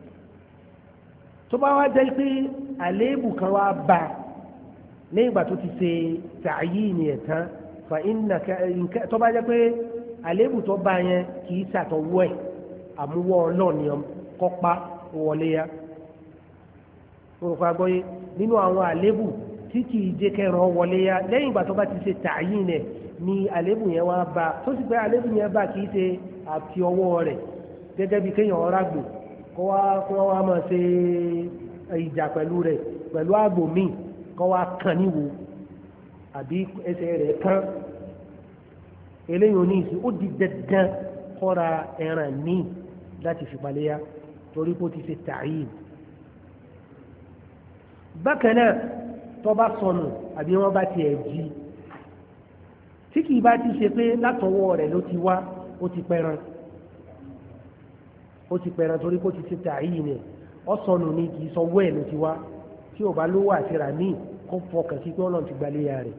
tó bá wá jẹ́ pé àléébù kan wá bá lẹ́yìn ìgbà tó ti ṣe tààyìn ẹ̀ tán fa iná tó bá jẹ́ pé àléébù tó bá yẹn kì í ṣàtọ̀wọ́ ẹ̀ àmúwọ́ ọlọ́ọ̀ni kọ́pá wọlé ya mo rò pa gbọ́yé nínú àwọn àléébù tí kì í jẹ́ kẹràn wọlé ya lẹ́yìn ìgbà tó bá ti ṣe tààyìn ẹ̀ ni àléébù yẹn wá bá tó sì pé àléébù yẹn bá kìí ṣe àti ọwọ́ rẹ̀ gẹ́gẹ́ bí kéèyàn ọ̀rá gbò kó wá kó wá máa ṣe ìjà pẹ̀lú rẹ̀ pẹ̀lú àgbò míì kó wá kàn níwò àbí ẹsẹ̀ rẹ̀ kán eléyìí oní ìsìn ó di dandan kọ́ra ẹran míì láti fi paléyà torí pé ó ti ṣe tààyìn. bákan náà tó bá sọnù àbí wọ́n bá tiẹ̀ jí tí kìí bá ti ṣe pé látọwọ́ rẹ̀ ló ti wá ó ti pẹran ó ti pẹran torí kó ti ṣe tààyìn ni ọ̀sọ̀nù ni kì í sọ wẹ́ẹ̀ ló ti wá tí ò bá lówó àti rà míì kó fọkàn sí pé ọlọ́run ti gbaléyà rẹ̀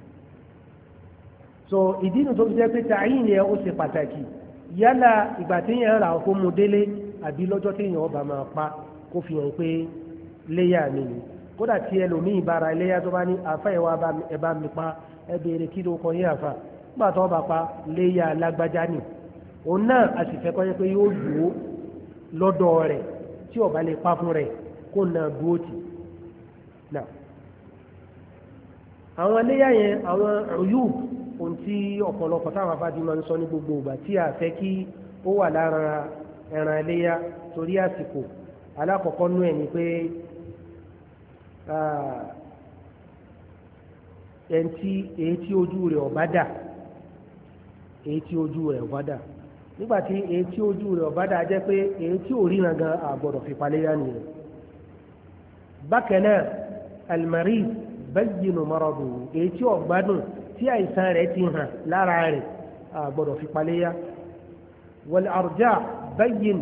so ìdí nu tó fi jẹ́ pé tààyìn yẹn ó ṣe pàtàkì yálà ìgbà téèyàn rà kó mu délé àbí lọ́jọ́ téèyàn ọba máa pa kó fi hàn pé léyà mi ni kódà tí ẹlòmíì bára léyà tó bá ní àfa ìwà ẹ bá mi pa ẹ béèrè kí ló kọ yín àfa nígbà tó bá pa léyà lágbájá ni òun náà a sì fẹ́ kọ́ yẹ pé yóò lò ó lọ́dọ̀ rẹ̀ tí ọba lè pa fún rẹ̀ kó na dúró tì náà àwọn léyà yẹn àwọn ọ̀yùb ohun tí ọ̀pọ̀lọpọ̀ táwọn afáàdì máa ń sọ ní gbogbo ìgbà tí a fẹ́ kí ó wà lára ẹran iléyá torí àsìkò alákọ̀ọ́kọ́ nú ẹ̀ ni pé ẹntì èyí tí ojú rẹ̀ ọ̀bá dà èyí tí ojú rẹ̀ ọ̀bá dà nígbàtí èyí tí ojú rẹ̀ ọ̀bá dà jẹ́ pé èyí tí ò ríran gan àgbọ̀dọ̀ fi paléyá nìyẹn bákan náà almarid bayyinu maradu èyí tí ọ̀gbádùn tí àìsàn rẹ̀ ti hàn lára rẹ̀ àgbọ̀dọ̀ fi paléyá wal arja bayyin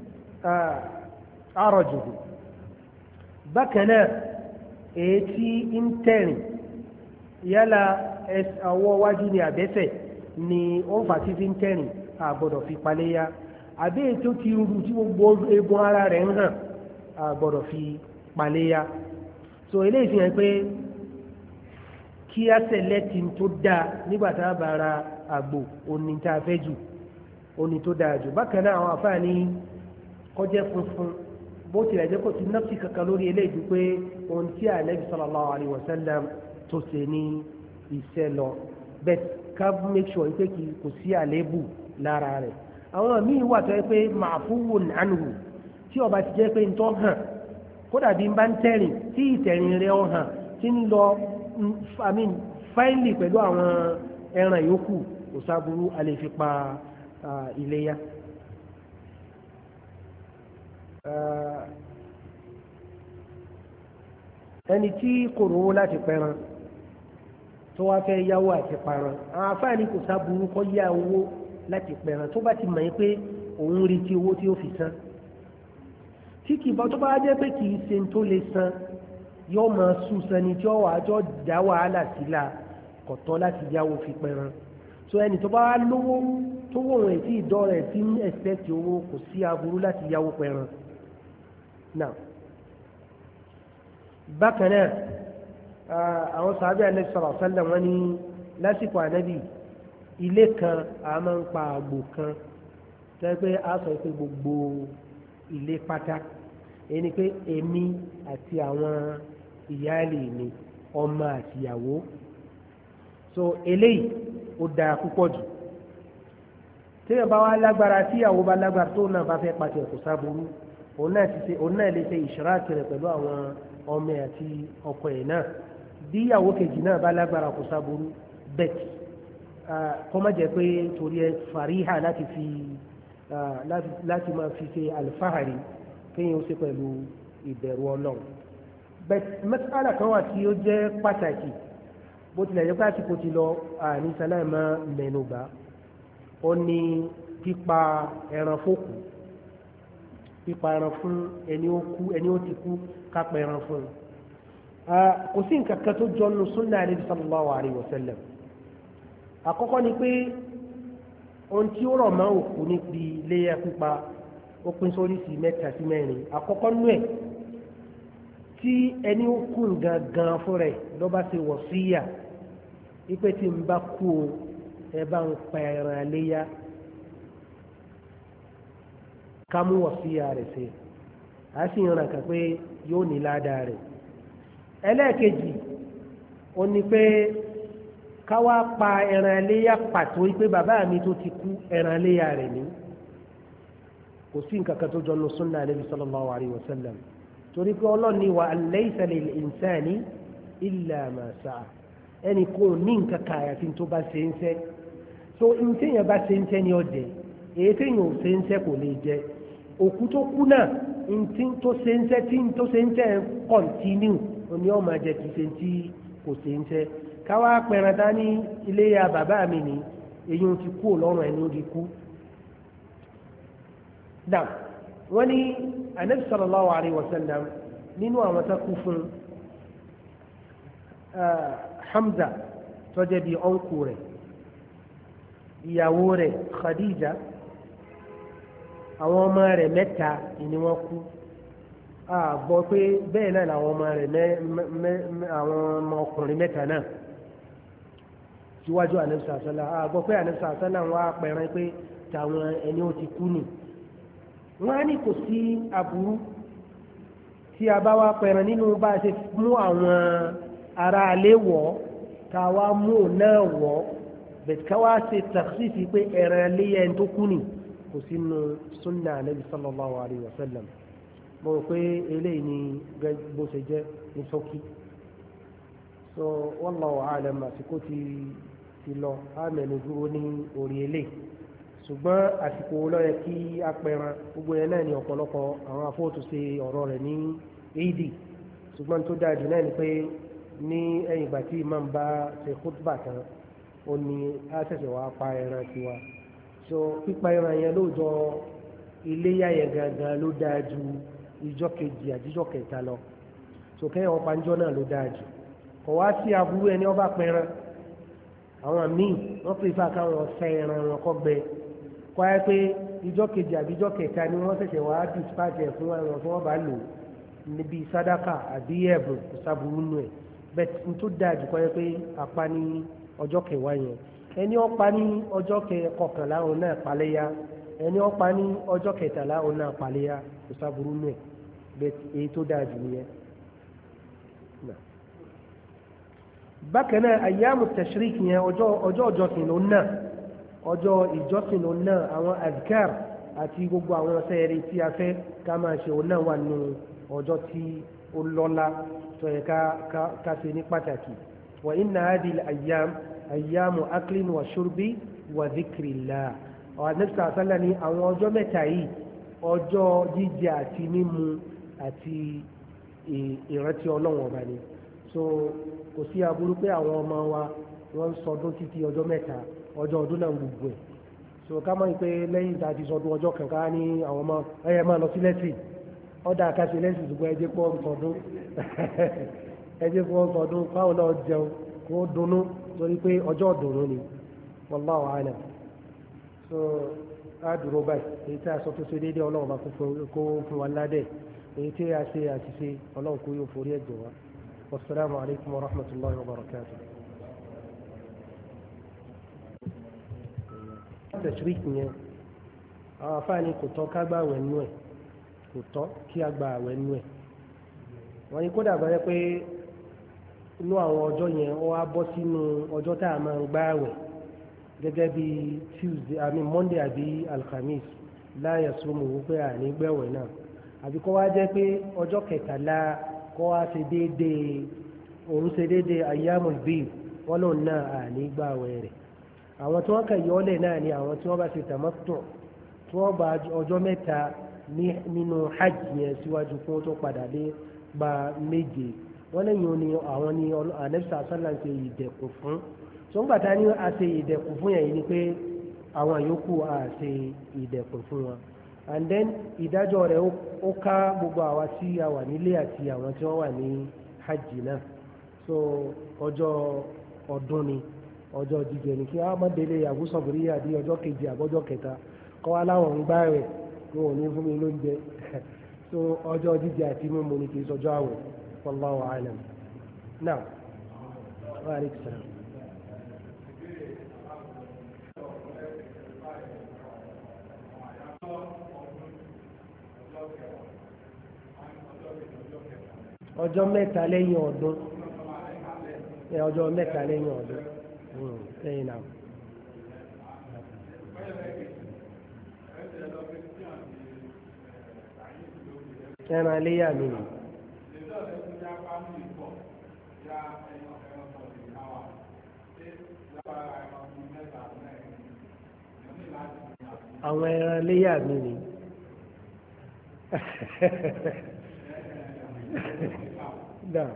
arajuhu bákan náà èyí tí ń tẹ̀rìn yálà àwọ̀ wájú ni àbẹ́sẹ̀ ni ó ń fà sí fi ń tẹ̀rìn àgbọ̀dọ̀ fi paléyá àbí èyí tó ti rú tí gbogbo egun ara rẹ̀ ń hàn àgbọ̀dọ̀ fi paléyá so eléyìí fi hàn pé kí á sẹ̀lẹ́tì tó dáa nígbà tá a bá ra àgbò òní tá a fẹ́ jù òní tó dáa jù bákan náà àwọn àfáàní kọjá funfun bó tilẹ̀ jẹ́ kó ti nọ́ọ̀sì kankan lórí eléyìí pé ohun tí Ànábì sallallahu alaihi wasallam tó ṣe ní iṣẹ́ lọ bẹ́ẹ̀ ká make sure pé kò sí àléébù lára rẹ̀ àwọn míì wà tó yẹ pé ma'fuun anhu tí ó bá ti jẹ́ pé ń tọ́ hàn kódà bí n bá ń tẹ̀rìn tí ìtẹ̀rìn rẹ̀ ó hàn tí ń lọ I mean finally pẹ̀lú àwọn ẹran yòókù kò sáburú a lè fi pa iléyá ẹni tí kò rówó láti pẹran tó wá fẹ́ yáwó àti paran àwọn afáàní kò sáburú kọ́ yá owó láti pẹran tó bá ti mọ̀ pé òun rí ti owó tí ó fi san tí kì bá tó bá jẹ́ pé kì í ṣe tó lè san yóò máa sùn sani tí ó wà á jọ dá wàhálà sílá kò tọ́ láti yáwó fi pẹran so ẹni tó bá lówó tó wọ̀ wọ̀n tí ìdọ́ rẹ̀ ti ń ẹ̀sẹ̀tì owó kò sí aburú láti yáwó pẹran náà bákan náà àwọn sàábì Ànábì sallallahu alaihi wasallam wọ́n ní lásìkò Ànábì ilé kan a máa ń pa àgbò kan tẹ́ pé a sọ pé gbogbo ilé pátá ẹni pé èmi àti àwọn ìyáàlì mi ọmọ àtìyàwó so eléyìí ó dáa púpọ̀ jù téèyàn bá wá lágbára tíyàwó bá lágbára tó náà bá fẹ́ pàṣẹ kò sáburú òun náà ti ṣe òun náà lè ṣe ìṣíráàkì rẹ̀ pẹ̀lú àwọn ọmọ àti ọkọ ẹ̀ náà bí ìyàwó kejì náà bá lágbára kò sáburú bẹ́ẹ̀ kọ́ má jẹ́ pé torí ẹ fàríhà láti fi láti máa fi ṣe àlùfáàrí kéèyàn ó ṣe pẹ̀lú ìbẹ̀rù ọlọ́run bẹ́ẹ̀ mẹ́sàlá kan wà tí ó jẹ́ pàtàkì bó tilẹ̀ jẹ́ pé àsìkò ti lọ àní sáláì máa mẹ́nubà ó ní pípa ẹran fókù pípa ẹran fún ẹni ó kú ẹni ó ti kú kápa ẹran fún un kò sí nǹkan kan tó jọ nínú súnnà Ànábì sallallahu alaihi wasallam àkọ́kọ́ ni pé ohun tí ó rọ̀ mọ́ òkú níbi iléyá pípa ó pín sórí sí mẹ́ta sí mẹ́rin àkọ́kọ́ nú ẹ̀ tí ẹni ó kú gangan fún rẹ̀ ló bá ṣe wọ̀síyà wípé tí ń bá kú o ẹ bá ń pa ẹran iléyá ká mú wọ̀síyà rẹ̀ ṣe a sì ń ràn kàn pé yóò ní ládàá rẹ̀ ẹlẹ́ẹ̀kejì ó ní pé ká wá pa ẹran iléyá pàtó wípé bàbá mi tó ti kú ẹran iléyá rẹ̀ ní kò sí nǹkan kan tó jọ nù súnnà Ànábì sallallahu alaihi wasallam torí pé Ọlọ́run ní wa an laysa lil insani illa ma sa'a ẹni kò ní nǹkan kan àyàfi tó bá ṣe ń ṣe so n téèyàn bá ṣe ń ṣe ni ọ̀dẹ̀ èyí téèyàn ò ṣe ń ṣe kò lè jẹ òkú tó kú náà n tí tó ṣe ń ṣe tí tó ṣe ń ṣe kọ̀ntínú oní ọmọ jẹ kì í ṣe tí kò ṣe ń ṣe káwá pẹ̀rẹ̀ dá ní iléyá bàbá mi ní èyí ti kú lọ́rùn ẹni ó di kú dà wọ́n ní anabi sallallahu alayhi wa sallam nínú àwọn tó kú fún Hamza tó jẹ́ bí ọ̀nkù rẹ̀ ìyàwó rẹ̀ Khadija àwọn ọmọ rẹ̀ mẹ́ta ni wọ́n kú a gbọ́ pé bẹ́ẹ̀ náà làwọn ọmọ rẹ̀ àwọn ọmọ ọkùnrin mẹ́ta náà síwájú ànẹ́bísà àṣálà a gbọ́ pé ànẹ́bísà àṣálà wọn á pẹ̀rẹ̀ pé tàwọn ẹni ó ti kú nì wọ́n á ní kò sí aburú tí a bá wá pẹ̀rẹ̀ nínú bá a ṣe mú àwọn ará alẹ́ wọ̀ ká wá mú náà wọ̀ bẹ̀t ká wá ṣe tàkìsì pé ẹ̀rẹ̀ léyẹ̀ tó kú nì kò sínú sunna ànẹ́bí sallallahu alayhi wa sallam mo rò pé eléyìí ni bó ṣe jẹ́ ní ṣókí so wallahu a'lam àsìkò ti ti lọ àmẹ́nu dúró ní orí eléyìí ṣùgbọ́n àsìkò lọ́yẹ kí a pẹran gbogbo yẹn náà ní ọ̀pọ̀lọpọ̀ àwọn afọ́tò ṣe ọ̀rọ̀ rẹ̀ ní éèdì ṣùgbọ́n tó dáa jù náà ni pé ní ẹ̀yìn ìgbà tí imam bá ṣe khutba tán ó ní á ṣẹ̀ṣẹ̀ wá pa ẹran tiwa so pípa ẹran yẹn lóòjọ́ iléyà yẹn gangan ló dáa ju ìjọ kejì àjíjọ kẹta lọ so kẹ́yìn ọ̀pá ńjọ́ náà ló dáa jù kò wá sí aburú ẹni ọba pẹran àwọn míì wọ́n pè fà káwọn ọ̀sẹ̀ ẹran wọn kọ́ gbẹ kọ́ ẹ pé ìjọ kejì àbíjọ kẹta ni wọ́n ṣẹ̀ṣẹ̀ wá dispatch ẹ̀ fún àwọn tí wọ́n bá lò níbi sádàkà àbí ẹ̀bùn kò sábúrú nù ẹ̀ bẹ́ẹ̀ n tó dáa jù kọ́ ẹ pé apá ní ọjọ́ kẹwàá yẹn ẹni ọ̀pá ní ọjọ́ kọkànlá òun náà paléyà ẹni ọ̀pá ní ọjọ́ kẹtàlá òun náà paléyà kò sábúrú nù ẹ̀ bẹ́ẹ̀ èyí tó dáa jù nìyẹn. bákan náà ayyamu tashrik yẹn ọjọ́ ọjọ́ ìjọsìn ló náà ọjọ́ ìjọsìn ló náà àwọn azkar àti gbogbo àwọn ọ̀sẹ̀ tí a fẹ́ ká máa ṣe òun náà wà nínú ọjọ́ tí ó lọ́lá tó yẹ ká ṣe ní pàtàkì wa inna hadhihi al-ayyam ayyamu aklin wa shurbi wa dhikrillah àwọn anẹ́bísà àṣálà ní àwọn ọjọ́ mẹ́ta yìí ọjọ́ jíjẹ àti mímu àti ìrántí ọlọ́run ọba ni so kò sí aburú pé àwọn ọmọ wa wọ́n ń sọdún títí ọjọ́ mẹ́ta ọjọ́ ọdún náà gbogbo ẹ̀ so ká mọ̀ pé lẹ́yìn ìta ti sọdún ọjọ́ kankan ní àwọn ọmọ ẹ̀yẹ máa lọ sí lẹ́sìn ọ̀dà àkàṣe lẹ́sìn ṣùgbọ́n ẹjẹ́ pọ́ sọdún ẹjẹ́ pọ́ sọdún káwọn náà jẹun kó dunnú torí pé ọjọ́ ọdún ni wallahu a'lam so á dúró báyìí èyí tí a sọ tó ṣe déédéé ọlọ́run bá kó fún wa ládẹ̀ èyí tí a ṣe àṣìṣe ọlọ́run kó yóò forí ẹ̀jọ̀ wa wasalaamu alaykum wa rahmatulahi wa barakatuh. tashrik yẹn àwọn afáàní kò tọ́ ká gbà àwẹ̀ nú ẹ̀ kò tọ́ kí a gba àwẹ̀ nú ẹ̀ wọ́n ní kódà bá yẹ pé inú àwọn ọjọ́ yẹn ó wá bọ́ sínú ọjọ́ tá a máa ń gbà àwẹ̀ gẹ́gẹ́ bí tuesday àmì monday àbí alhamis láyà súnmù wípé àní gbẹ̀wẹ̀ náà àbí kó wá jẹ́ pé ọjọ́ kẹtàlá kó wá ṣe déédéé òun ṣe déédéé ayyamul bid wọ́n lòun náà àní gbàwẹ̀ rẹ̀ àwọn tí wọ́n kà yọ́lẹ̀ náà ni àwọn tí wọ́n bá ṣe tamattu tí wọ́n gba ọjọ́ mẹ́ta nínú hajj yẹn síwájú kí wọ́n tó padà dé gba méje wọ́n lẹ́yìn ni àwọn ni anabisa sallam ṣe ìdẹ̀kùn fún tó ń gbàtà ní a ṣe ìdẹ̀kùn fún yẹn ni pé àwọn yòókù a ṣe ìdẹ̀kùn fún wọn and then ìdájọ́ rẹ̀ ó ká gbogbo àwa tí a wà nílé àti àwọn tí wọ́n wà ní hajj náà so ọjọ́ ọdún ni ọjọ́ jíjẹ ní kí wọ́n má délé àbúsọ̀bùrí àbí ọjọ́ kejì àbọ́jọ́ kẹta kọ́ wá láwọn ń gbá rẹ̀ kí wọ́n ní fún mi lóúnjẹ so ọjọ́ jíjẹ àti mímu ni kì í sọjọ́ àwẹ̀ wallahu a'lam náà wa alaykum salaam. ọjọ́ mẹ́ta lẹ́yìn ọdún ọjọ́ mẹ́ta lẹ́yìn ọdún lẹ́yìn náà. ẹran aléyà mi nì. àwọn ẹran aléyà mi nì. dáa.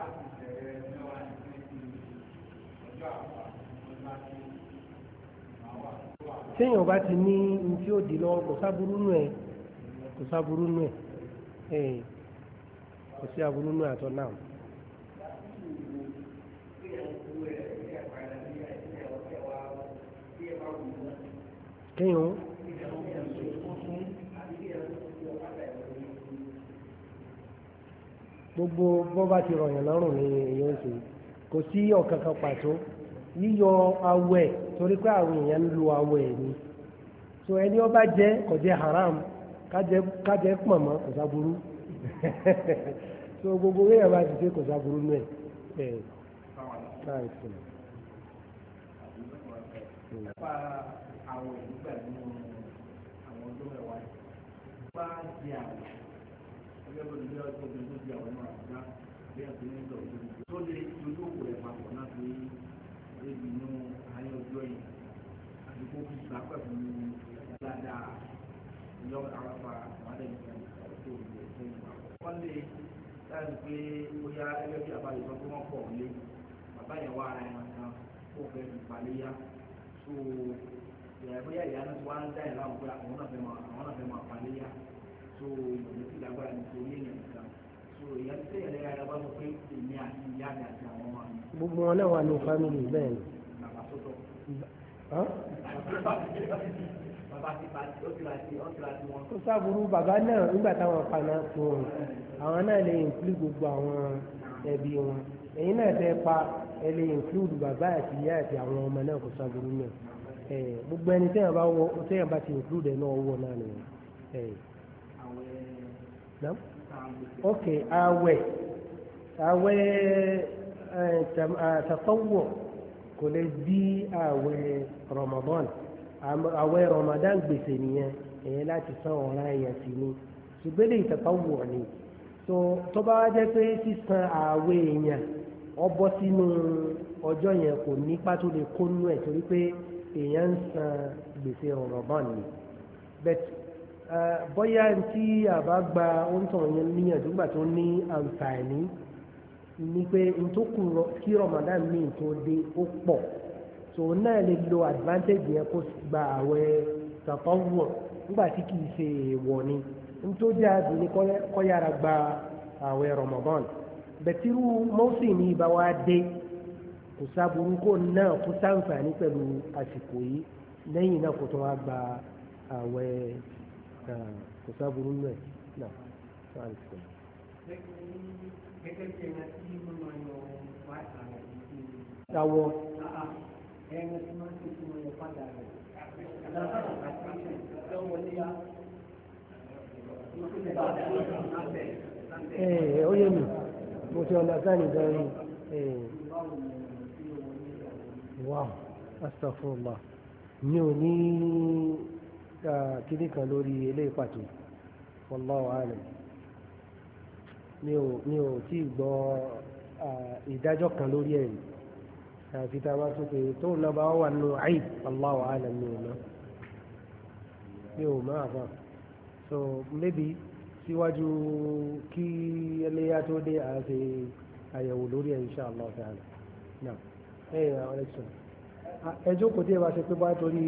téèyàn bá ti ní ní tí ó di lọ́wọ́ kò sáburú nù ẹ̀ kò sáburú nù ẹ̀ kò sí aburú nù àtọ̀ náà. kéèyàn gbogbo bó bá ti rọ̀yàn lọ́rùn ní èèyàn ṣe kò sí ọ̀kan kan pàtó yíyọ awẹ torí pé àwọn èèyàn ń lo awẹ ni so ẹni ó bá jẹ kò jẹ haram kájẹ kájẹ pọ̀nmọ́ kò sáburú so gbogbo èèyàn bá ti ṣe kò sáburú nù ẹ ẹ láì fún un. nípa àwọn ìgbà nínú àwọn ọdún mẹ́wàá yìí bá di àwọn ẹgbẹ́ bó ti bí ọjọ́ tó di àwọn náà àbúrá bí ẹ̀sìn ní ìjọba tó lè dojú òkú rẹ̀ papọ̀ náà pé ebi inú ayé ọjọ́ yìí àdúgbò fi gbà pẹ̀lú dáadáa ìjọ àràfà àmàlẹ́yìn tó lè ṣe ìgbà. wọ́n lè láti pé ó yá ẹgbẹ́ bí àbáyé sọ pé wọ́n pọ̀ lé bàbá yẹn wá ara ẹ̀ kan kó fẹ́ fi palẹ̀ yá so bóyá ìyá náà ti wá ń dá ẹ̀ láwùjọ pé àwọn náà fẹ́ máa àwọn náà fẹ́ máa palẹ̀ yá so ìyọ̀dẹ̀ sí lágbára nítorí èèyàn nìkan so ìyá ti tẹ̀yẹ̀ lẹ́yà ẹ̀ bá sọ pé èmi àti ìyá mi àti àwọn ọmọ mi. gbogbo wọn náà wà ní fámìlì bẹ́ẹ̀ ni. bàbá tó tọ̀. kó sábúrú bàbá náà nígbà táwọn paná fún un àwọn náà lè include gbogbo àwọn ẹbí wọn ẹ̀yin náà tẹ́ pa ẹ lè include bàbá àti ìyá àti àwọn ọmọ náà kó sábúrú náà gbogbo ẹni téèyàn bá wọ téèyàn bá ti include ẹ náà wọ náà nìyẹn. ok àwẹ̀ àwẹ̀ tatawwu kò lè bí àwẹ̀ Ramadan àwẹ̀ Ramadan gbèsè nìyẹn èyàn láti san ọ̀ràn èèyàn sí ni ṣùgbọ́n lè tatawwu ni tó bá wá jẹ́ pé sísan àwẹ̀ èèyàn ó bọ́ sínú ọjọ́ yẹn kò ní pátó lè kó nú ẹ̀ torí pé èèyàn ń san gbèsè Ramadan ni bẹ́ẹ̀ bóyá tí àbá gba oúnjẹ yẹn níyànjú gbà tó ní àǹfààní ni pé n tó kù kí Ramadan míì tó dé ó pọ̀ so náà lè lo advantage yẹn kó gba àwẹ̀ tatawwu nígbà tí kìí ṣe èèwọ̀ ni n tó jẹ́ àdùn ní kó yára gba àwẹ̀ Ramadan bẹ̀tírú mọ́sí ní ibà wá dé kò sábúrú kó náà kó sáǹfààní pẹ̀lú àsìkò yìí lẹ́yìn náà kó tó wá gba àwẹ̀ kò sábúrú náà náà sáà ní sọ. gẹ́gẹ́ bí ẹni tí wọ́n máa yọ wá àrẹ ìdí. Àwọ̀. ẹni tí wọ́n ti fún ọyọ padà rẹ̀. àdáńtà àti ìṣẹ́ wọlé yá. ẹ ó yé mi mo ti ọ̀nà sáni gan-an wow astaghfirullah mi ò ní kíní kan lórí eléyìí pàtó wallahu alam mi ò mi ò tí ì gbọ́ ìdájọ́ kan lórí ẹ̀ àfi tá a bá tún pé tóun náà bá wà nínú àìb wallahu alam mi ò mọ̀ mi ò mọ̀ àbá so maybe síwájú kí ẹlẹ́yà tó dé àti àyẹ̀wò lórí ẹ̀ insha Allah ta'ala náà ẹ̀ àwọn ẹ̀sùn ẹjọ́ kò tí ẹ bá ṣe pé bá torí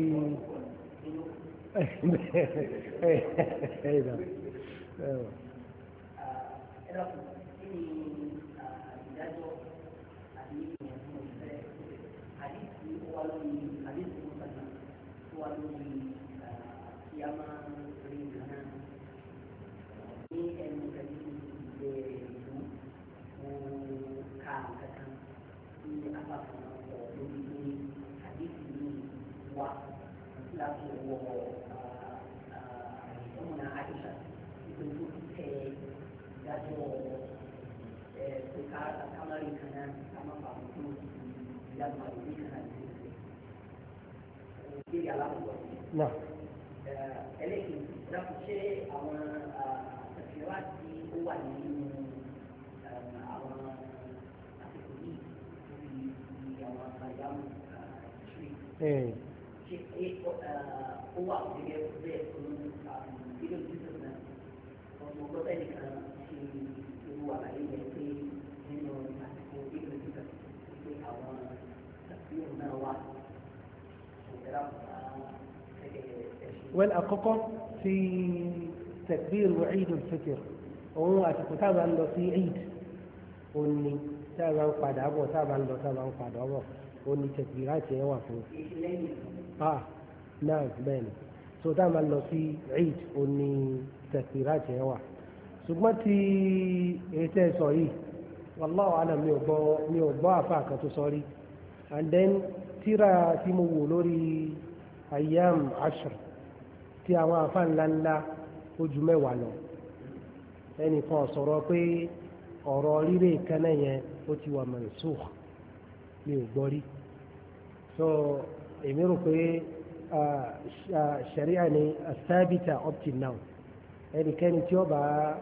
ẹ̀ẹ́dà ẹ̀wọ̀. Ẹ̀rọ kí ni ìdájọ́ àbí ìyẹn tó ń fẹ́ àdìsí wà lórí àdìsí tó sàgbà tó wà lórí kí a máa rí nǹkan náà ní ẹnu pẹ̀lú ìgbẹ́ ìlú mo ka kankan ní apákan ọ̀ lórí ní àdìsí ní wà láti wọ ọmọnà àdìsá ìpinnu tẹ ìdájọ́ ẹ̀ẹ́dẹ́ka kámárì kan náà kámá bàbá tó ìyàgbọ́ àdìsí kan náà ti ṣe ìdílé aláwọ̀ ẹlẹ́yìn láti ṣe àwọn àtẹ̀síwá tí ó wà nínú àwọn àsìkò yìí lórí àwọn àyàmù ṣe ó wà gẹ́gẹ́ bẹ́ẹ̀ fún ilé ìdíje náà ọmọ ọgbọ́n nìkan ṣe irú àlàyé yẹn pé nínú wẹ́l àkọ́kọ́ ti takbir wa Eid al-Fitr òun àsìkò táwa ń lọ sí Eid òun ni táwa ń padà bọ̀ táwa ń lọ táwa ń padà bọ̀ òun ni takbirati ẹ̀ wà fún ah náà bẹ́ẹ̀ ni so táwa ń lọ sí Eid òun ni takbirati ẹ̀ wà ṣùgbọ́n tí èyí tẹ́ sọ yìí wallahu alam mi ò gbọ́ mi ò gbọ́ àfa kan tó sọ rí and then tíra tí mo wò lórí ayyam ashr tí àwọn àfa ńláńlá ó ju mẹ́wàá lọ ẹnìkan sọ̀rọ̀ pé ọ̀rọ̀ rírè kaná yẹn ó ti wà mansukh mi ò gbọ́ rí so èmi rò pé sharia ni asabita up till now ẹnikẹ́ni tí ó bá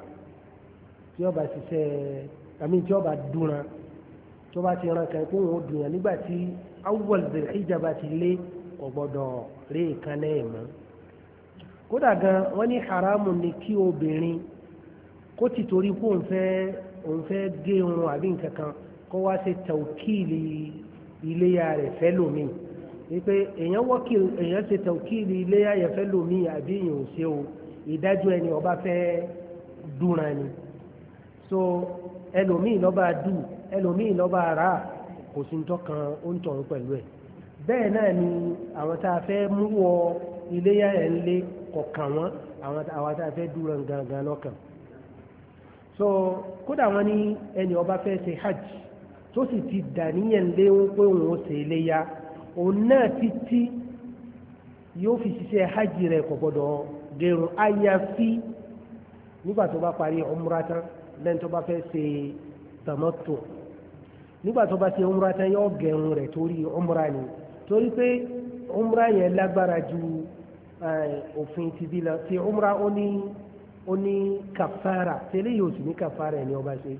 tí ó bá ṣiṣẹ́ àmì tí ó bá dúnra tó bá ti ran kan kó wọn ó dùn yàn nígbà tí awwal Dhul-Hijjah bá ti lé kò gbọdọ̀ rí ìkànnì ẹ̀ mọ́ kódà gan wọ́n ní haramu ni kí obìnrin kó ti torí kó òun fẹ́ òun fẹ́ gé irun àbí nǹkan kan kó wá ṣe tawkili iléyà rẹ̀ fẹ́ lómi wípé èèyàn wọ́kì èèyàn ṣe tawkili iléyà rẹ̀ fẹ́ lómi àbí èèyàn ò ṣe o ìdájọ́ ẹni ọba fẹ́ dúnra ni so ẹlòmíì lọ́ba dù ẹlòmíì lọ́ba rà kò sí tọ́kan ó ń tọ̀run pẹ̀lú ẹ̀ bẹ́ẹ̀ náà ni àwọn tá a fẹ́ mú wọ iléyà ẹ̀ ń lé kọ̀ọ̀kan wọn àwọn tá a fẹ́ dúnra gangan lọ́kàn so kódà wọn ní ẹni ọba fẹ́ ṣe hajj tó sì ti dàníyàn lé wọn pé òun ó ṣe iléyà òun náà títí yóò fi ṣiṣẹ́ hajj rẹ̀ kò gbọdọ̀ gẹrun àyàfi nígbà tó bá parí umra tán lẹ́yìn tó bá fẹ́ ṣe tamattu nígbà tó bá ṣe umra tán yóò gẹrun rẹ̀ torí umra ni torí pé umra yẹn lágbára ju òfin ti bí lọ ti umra ó ní ó ní kàfàrà tẹ́lẹ̀ yóò sì ní kàfàrà ẹni ọba ṣe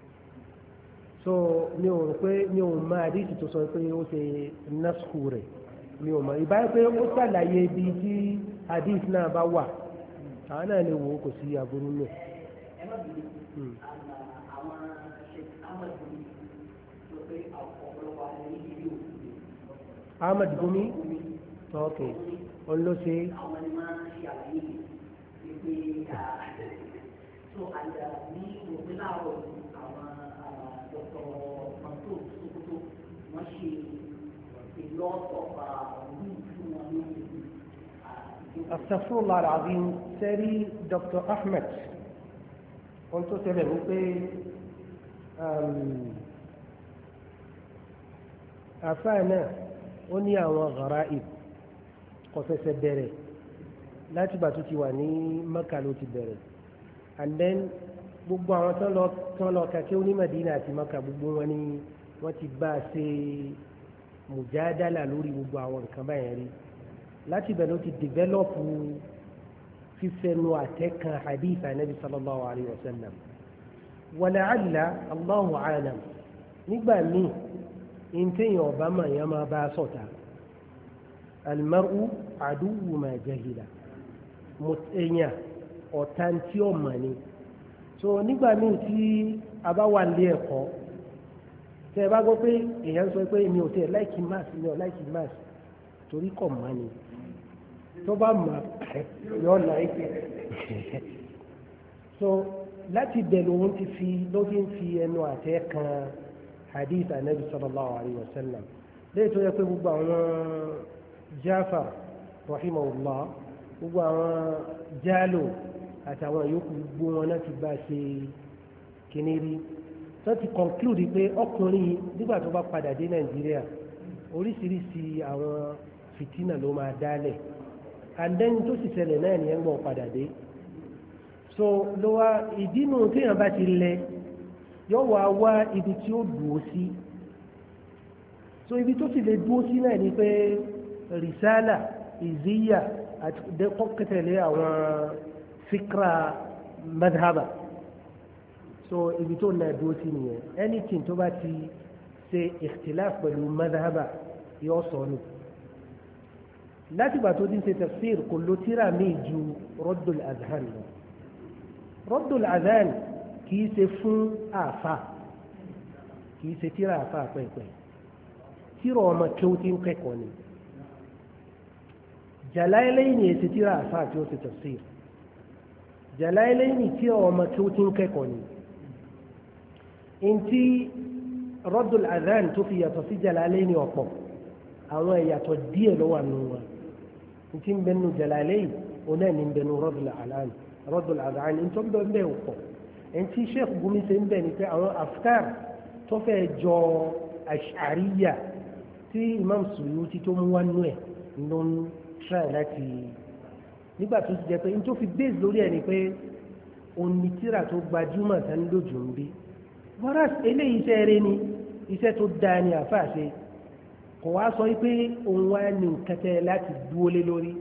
so mi ò rò pé mi ò mọ àdìsí tó sọ pé ó ṣe násùkù rẹ̀ mi ò mọ ìbáyé pé ó ṣàlàyé ibi tí àdìsí náà bá wà àwọn náà lè wò ó kò sí aburú lẹ̀. ẹ má bìí àwọn ṣe ahmed gumi ló pé ọ̀pọ̀lọpọ̀ àwọn ní ibi òkú. ahmed gumi ok olóṣè. àwọn ni máa ń ṣe àlàyé pé so àyà ní òpin láàárọ̀ àwọn dr manto sokoto wọ́n ṣe ìlọ́ọ̀tọ̀ ọ̀hún fún wọn lórí. استغفر الله العظيم سيري دكتور احمد قلت له pé àfáà náà ó ní àwọn gharaib kò fẹsẹ̀ bẹ̀rẹ̀ láti bá tó ti wà ní Mẹ́kà ló ti bẹ̀rẹ̀ and then gbogbo àwọn tán lọ tán lọ kàkẹ́ ní Madina àti Mẹ́kà gbogbo wọn ni wọ́n ti bá a ṣe mùjádálà lórí gbogbo àwọn nǹkan báyẹn rí láti bẹ̀rẹ̀ ó ti dìvẹ́lọ́pù fífẹ́nu àtẹ́kàn hadith anabi sallallahu alayhi wa sallam wàlàálà allahu alam nígbà míì ìntẹ̀yìn ọ̀bá mà yẹn máa bá a sọ̀tà almaru aduwu ma jahila èèyàn ọ̀tá tí ó mọ̀ ni so nígbà míì tí a bá wà lé ẹ̀kọ́ tẹ́ ẹ bá gbọ́ pé èèyàn sọ pé mi ò tẹ̀ láìkí mass mi ò láìkí mass torí kọ̀ mọ́ ni tó bá mọ̀ yọ láìkí so láti bẹ̀ lòun ti fi ló fi ń fi ẹnu àtẹ́ kan hadith anabi sallallahu alayhi wa sallam lẹ́yìn tó yẹ pé gbogbo àwọn Jafar rahimahullah gbogbo àwọn Jalo àtàwọn yòókù gbogbo wọn náà ti bá ṣe kíní rí tó ti conclude pé ọkùnrin nígbà tó bá padà dé Nàìjíríà oríṣiríṣi àwọn fìtínà ló máa dálẹ̀ and then tó sì ṣẹlẹ̀ náà nìyẹn gbọ́ padà dé so ló wá ìdínú téèyàn bá ti lẹ yóò wá wá ibi tí ó dùn ó sí so ibi tó sì lè dúró sí náà ni pé rìsálà ìzíyà àti kọ́kẹ́tẹ̀lé àwọn fíkra madhaba so ibi tó náà dúró sí nìyẹn anything tó bá ti ṣe ikhtilaf pẹ̀lú madhaba yóò sọ nù láti gbà tó dín ṣe tafsir kò ló tíra míì ju Raddul Adhan lọ Raddul Adhan kìí ṣe fún àfà kìí ṣe tíra àfà pẹ̀pẹ̀ tíra ọmọ kí ó ti ń kẹ́kọ̀ọ́ ni Jalalaini èsì tíra àfáà tí ó ti tafsir. Jalalaini tí ọmọ tí ó ti ń kẹ́kọ̀ọ́ ni. Ntí Raddul Adhan tó fi yàtọ̀ sí Jalalaini ọ̀pọ̀ àwọn ìyàtọ̀ díẹ̀ ló wà nù wọn. Ntí ń bẹnu Jalalaini oná ní ń bẹnu Raddul Adhan Raddul Adhan ntọ́ ń bẹ ń bẹ ọ̀pọ̀. Ntí Sheikh Gumi ṣe ń bẹ ní pé àwọn afkar tó fẹ́ jọ Ash'ariyya tí Imam Suyuti tó mú wá nú ẹ̀ ló ń try láti nígbà tó ti jẹ́ pé nítorí fi base lórí ẹ̀ ni pé òní tíra tó gbajúmọ̀ tán lójú ń bí wọ́rọ̀ eléyìí iṣẹ́ rẹ ni iṣẹ́ tó dáa ni àfáàṣe kò wá sọ pé òun wá ní nǹkan tẹ́ láti dúó lé lórí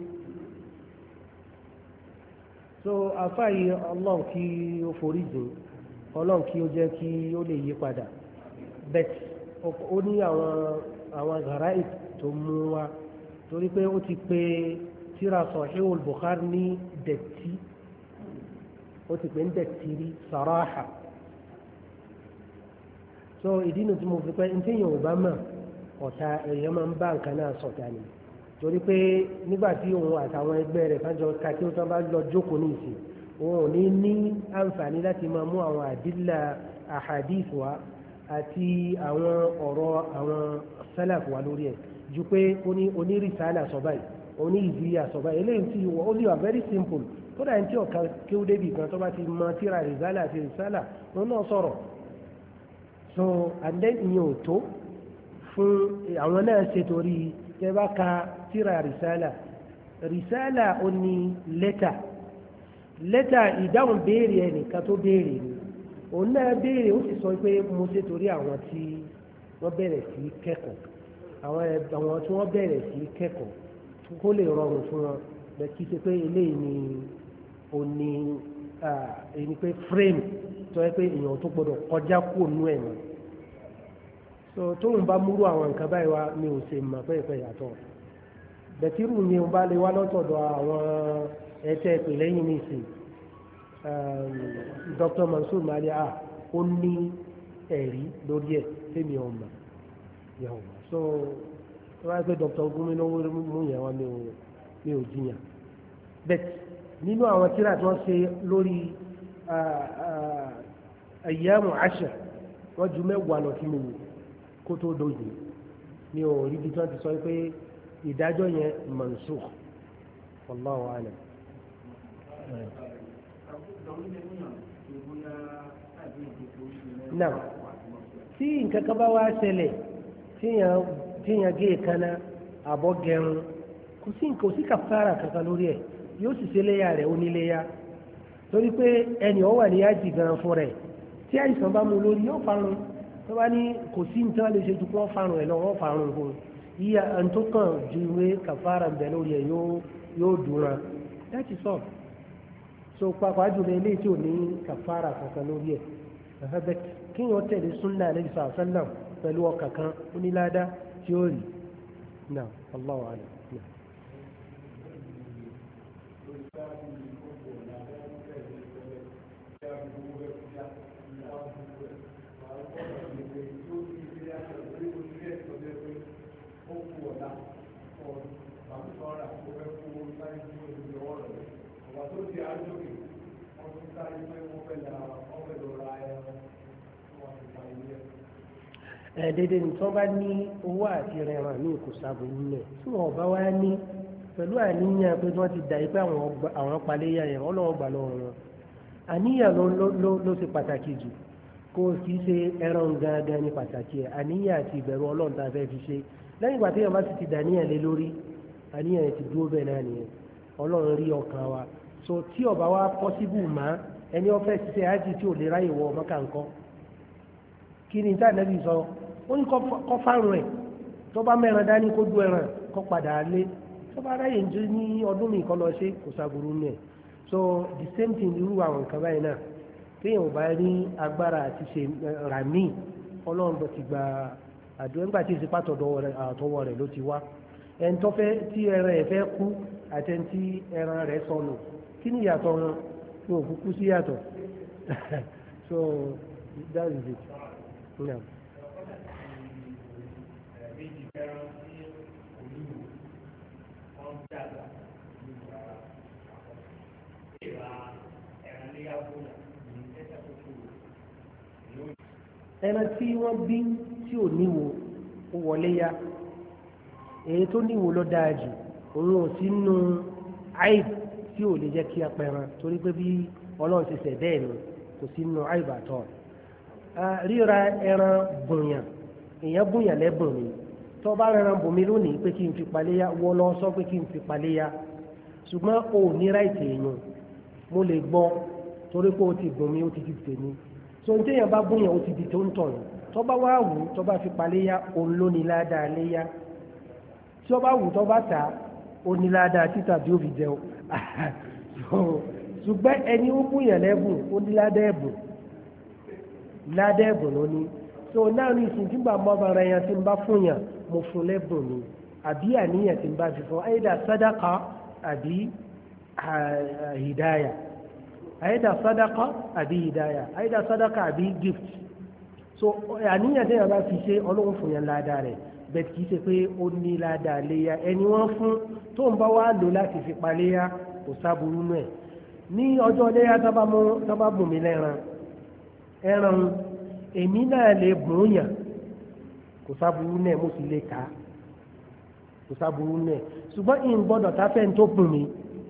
so àfáàyè ọlọ́run kí ó forí jìn ọlọ́run kí ó jẹ́ kí ó lè yí padà bẹ́ẹ̀ ó ní àwọn àwọn garaib tó mú wá torí pé ó ti pé tíra Sahihul Bukhari ní dẹ̀tí ó ti pè ń dẹ̀tí rí saraha so ìdí nu tí mo fi pé ní tí Yorùbá mọ̀ ọ̀tá èèyàn máa ń bá nǹkan náà sọ̀tà ni torí pé nígbà tí òun àtàwọn ẹgbẹ́ rẹ̀ kájọ ká tí wọ́n bá lọ jókòó ní ìsìn òun ò ní ní àǹfààní láti máa mú àwọn àdílà àhàdíìs wá àti àwọn ọ̀rọ̀ àwọn sálàf wá lórí ẹ̀ ju pé onírìsálà sọ báyìí oní ìzíyà sọ báyìí eléyìí tí ó lè wà very simple tó dà ní tí ọ̀ka kí ó débi kan tó bá ti mọ tíra rìsálà àti rìsálà wọn náà sọ̀rọ̀ so and then ìyẹn ò tó fún àwọn náà ṣe torí tẹ bá ka tíra rìsálà rìsálà ó ní lẹ́tà lẹ́tà ìdáhùn béèrè ẹnìkan tó béèrè ni òun náà béèrè ó sì sọ pé mo ṣe torí àwọn tí wọ́n bẹ̀rẹ̀ sí kẹ́kọ̀ọ́ àwọn àwọn tí wọ́n bẹ̀rẹ̀ sí kẹ́kọ̀ọ́ kó lè rọrùn fún wọn bẹ́ẹ̀ kí ṣe pé eléyìí ni ó ní ẹni pé frame tó yẹ pé èèyàn tó gbọdọ̀ kọjá kúrò nú ẹ̀ mọ́ so tóun bá múrú àwọn nǹkan báyìí wá mi ò ṣe mọ̀ pẹ́ẹ́pẹ́ yàtọ̀ bẹ̀tírù ni ó bá lè wá lọ́tọ̀dọ̀ àwọn ẹ̀tẹ́ ìpè lẹ́yìn nìsín Doctor Mansour Malia ó ní ẹ̀rí lórí ẹ̀ tẹ́mi ọmọ yẹn ọmọ so wọ́n á pẹ́ Doctor Gumi ló mú yẹn wá mi ò jiyàn bẹ́ẹ̀ nínú àwọn tíra tí wọ́n ṣe lórí ayyamu ashr wọ́n ju mẹ́wàá lọ sí mi kó tó dojì mi ò rí bí tí wọ́n ti sọ pé ìdájọ́ yẹn mansukh wallahu a'lam. náà tí nǹkan kan bá wá ṣẹlẹ̀ tíyàn gé ìkànnà àbọ̀ gẹrun kò sí kò sí kàfàrà kankan lórí ẹ̀ yóò sì ṣe léyà rẹ̀ oníléyà torí pé ẹni ó wà ní yájì gan fún rẹ̀ tí àìsàn bá mú lórí yóò farun tó bá ní kò sí nǹkan lè ṣe ju wọ́n farun ẹ̀ lọ wọ́n farun fún un yíya ẹni tó kàn ju ìwé kàfàrà ń bẹ lórí ẹ̀ yóò dùnra láti sọ so pàápàá jùlọ eléyìí tí ò ní kàfàrà kankan lórí ẹ̀ ẹ̀fẹ́ kí wọ́n tẹ̀lé súnà Ànábì sallallahu alaihi wasallam pẹ̀lú ọkàn kan onílàádá tí ó rí náà Allahu a'lam. ẹ̀ẹ́dẹ́dẹ́ ní tí wọ́n bá ní owó àti rẹ̀ràn ní ìkùsàbò nílẹ̀ tí wọ́n bá wá ní pẹ̀lú àníyàn pé wọ́n ti dà yí pé àwọn paléyà yẹn wọ́n lọ́wọ́ gbà lọ́wọ́ wọn àníyàn ló ṣe pàtàkì jù kó kìí ṣe ẹran gangan ní pàtàkì ẹ̀ àníyàn àti ìbẹ̀rù ọlọ́run tá a fẹ́ fi ṣe lẹ́yìn ìgbà tí èèyàn bá sì ti dàníyàn lé lórí àníyàn ti dúró bẹ́ẹ̀ náà nìyẹn ọlọ́run rí ọkàn wa so tí ó bá wá pọ́síbù má ẹni ó fẹ́ ṣiṣẹ́ ájì tí ò lè ráyè wọ Mọ́kà ńkọ́ kí ni tá Ànábì sọ ó ní kọ́ fárun ẹ̀ tó bá mẹ́ran dání kó dú ẹran kọ́ padà lé tó bá ráyè ń jẹ́ ní ọdún mi kọ́ lọ ṣe kò sàbùrù nù ẹ̀ so the same thing irú àwọn nǹkan báyìí náà téèyàn ò bá rí agbára àti ṣe rà míì ọlọ́run bọ̀ ti gba àdúrà nígbà tí ìsìpá àtọwọ́ rẹ̀ ló ti wá ẹni tó fẹ́ tí ẹran ẹ̀ fẹ́ kú àti ẹni tí ẹran rẹ̀ sọnù kí ni ìyàtọ̀ wọn ní òkúkú sí yàtọ̀ so that is it. Yeah. Méjì fẹ́ràn sí olúwo wọ́n dàgbà. ẹran tí wọ́n bí tí ò níwo ó wọlé yá èyí tó níwo ló dáa jù òun ò sí nù àìb tí ò lè jẹ́ kí a pẹran torí pé bí ọlọ́run ti ṣẹ̀dá ẹ̀ nù kò sí nù àìb àtọ̀ ríra ẹran bùnyàn èèyàn bùnyàn lẹ́bùn ni tó bá rẹran bùnmi lónìí pé kí n fi paléyà wọ́n lọ sọ pé kí n fi paléyà ṣùgbọ́n o ò ní ráìtì èèyàn mo lè gbọ́ torí pé o ti bùnmi o ti di tèmi so ní téèyàn bá bùnyàn o ti di tó ń tọ̀ yìí tó bá wá wù tó bá fi paléyà òun ló ní ládàá léyà tí ó bá wù tó bá tà ó ní ládàá títà bí ó fi jẹun ṣùgbọ́n ẹni ó bùnyàn lẹ́bùn ó ní ládàá ẹ̀bùn ládàá ẹ̀bùn ló ní so náà ní ìsìn tí gbàgbọ́ bá ara yẹn ti ń bá fún yàn mo fún lẹ́bùn ni àbí àníyàn tí ń bá fi fún àyídà sádàkà àbí hìdáyà àyídà sádàkà àbí hìdáyà àyídà sádàkà àbí gift so àníyàn tí yàn bá fi ṣe ọlọ́run fún yàn ládàá rẹ̀ bẹ́ẹ̀ kì í ṣe pé ó ní ládàá léyà ẹni wọ́n fún tó ń bá wá lò láti fi paléyà kò sábúrú nù ẹ̀ ní ọjọ́ léyà tó bá bùn mí lẹ́ran ẹran èmi náà lè bùn yàn kò sábúrú náà mo sì lè kà á kò sábúrú náà ṣùgbọ́n ìyìn gbọ́dọ̀ táfẹ́ ní tó bùn mi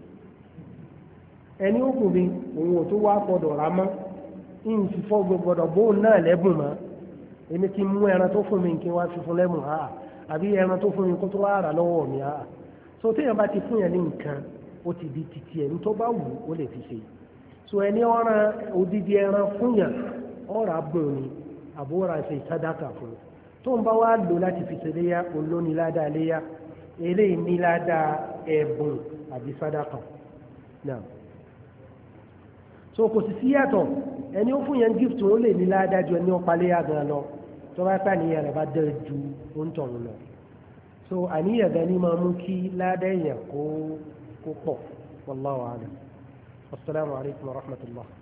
ẹni ó bùn mi òun ò tó wá gbọ́dọ̀ rà mọ́ ìyìn fífọ́ gbọ́dọ̀ bóun náà lẹ́bùn mọ́ èmi kí n mú ẹran tó fún mi kí n wá fi fún lẹ́bùn ha àbí ẹran tó fún mi kó tó wá rà lọ́wọ́ mi ha so téèyàn bá ti fún yàn ní nǹkan ó ti di titi ẹ̀ ní tó bá wù ó lè fi ṣe so ẹni ọ̀ràn odidi ẹran fún yàn ọ̀rà bùn ni àbúrò ṣe sàdákà fún tó ń bá wá lò láti fi ṣẹléyà olóni ládàá léyà eléyìí ní ládàá ẹ̀bùn àbí sàdákà náà so kò sì síyàtọ̀ ẹni ó fún yẹn gift ó lè ní ládàá ju ẹni ó paléyà gan lọ tó bá pà níyàn rẹ̀ bá dẹ̀ ju oúntọ̀ lọ so àníyàn gan ni máa mú kí ládàá èèyàn kó pọ̀ wallahu a'lam. Assalamu alaikum wa rahmatullah.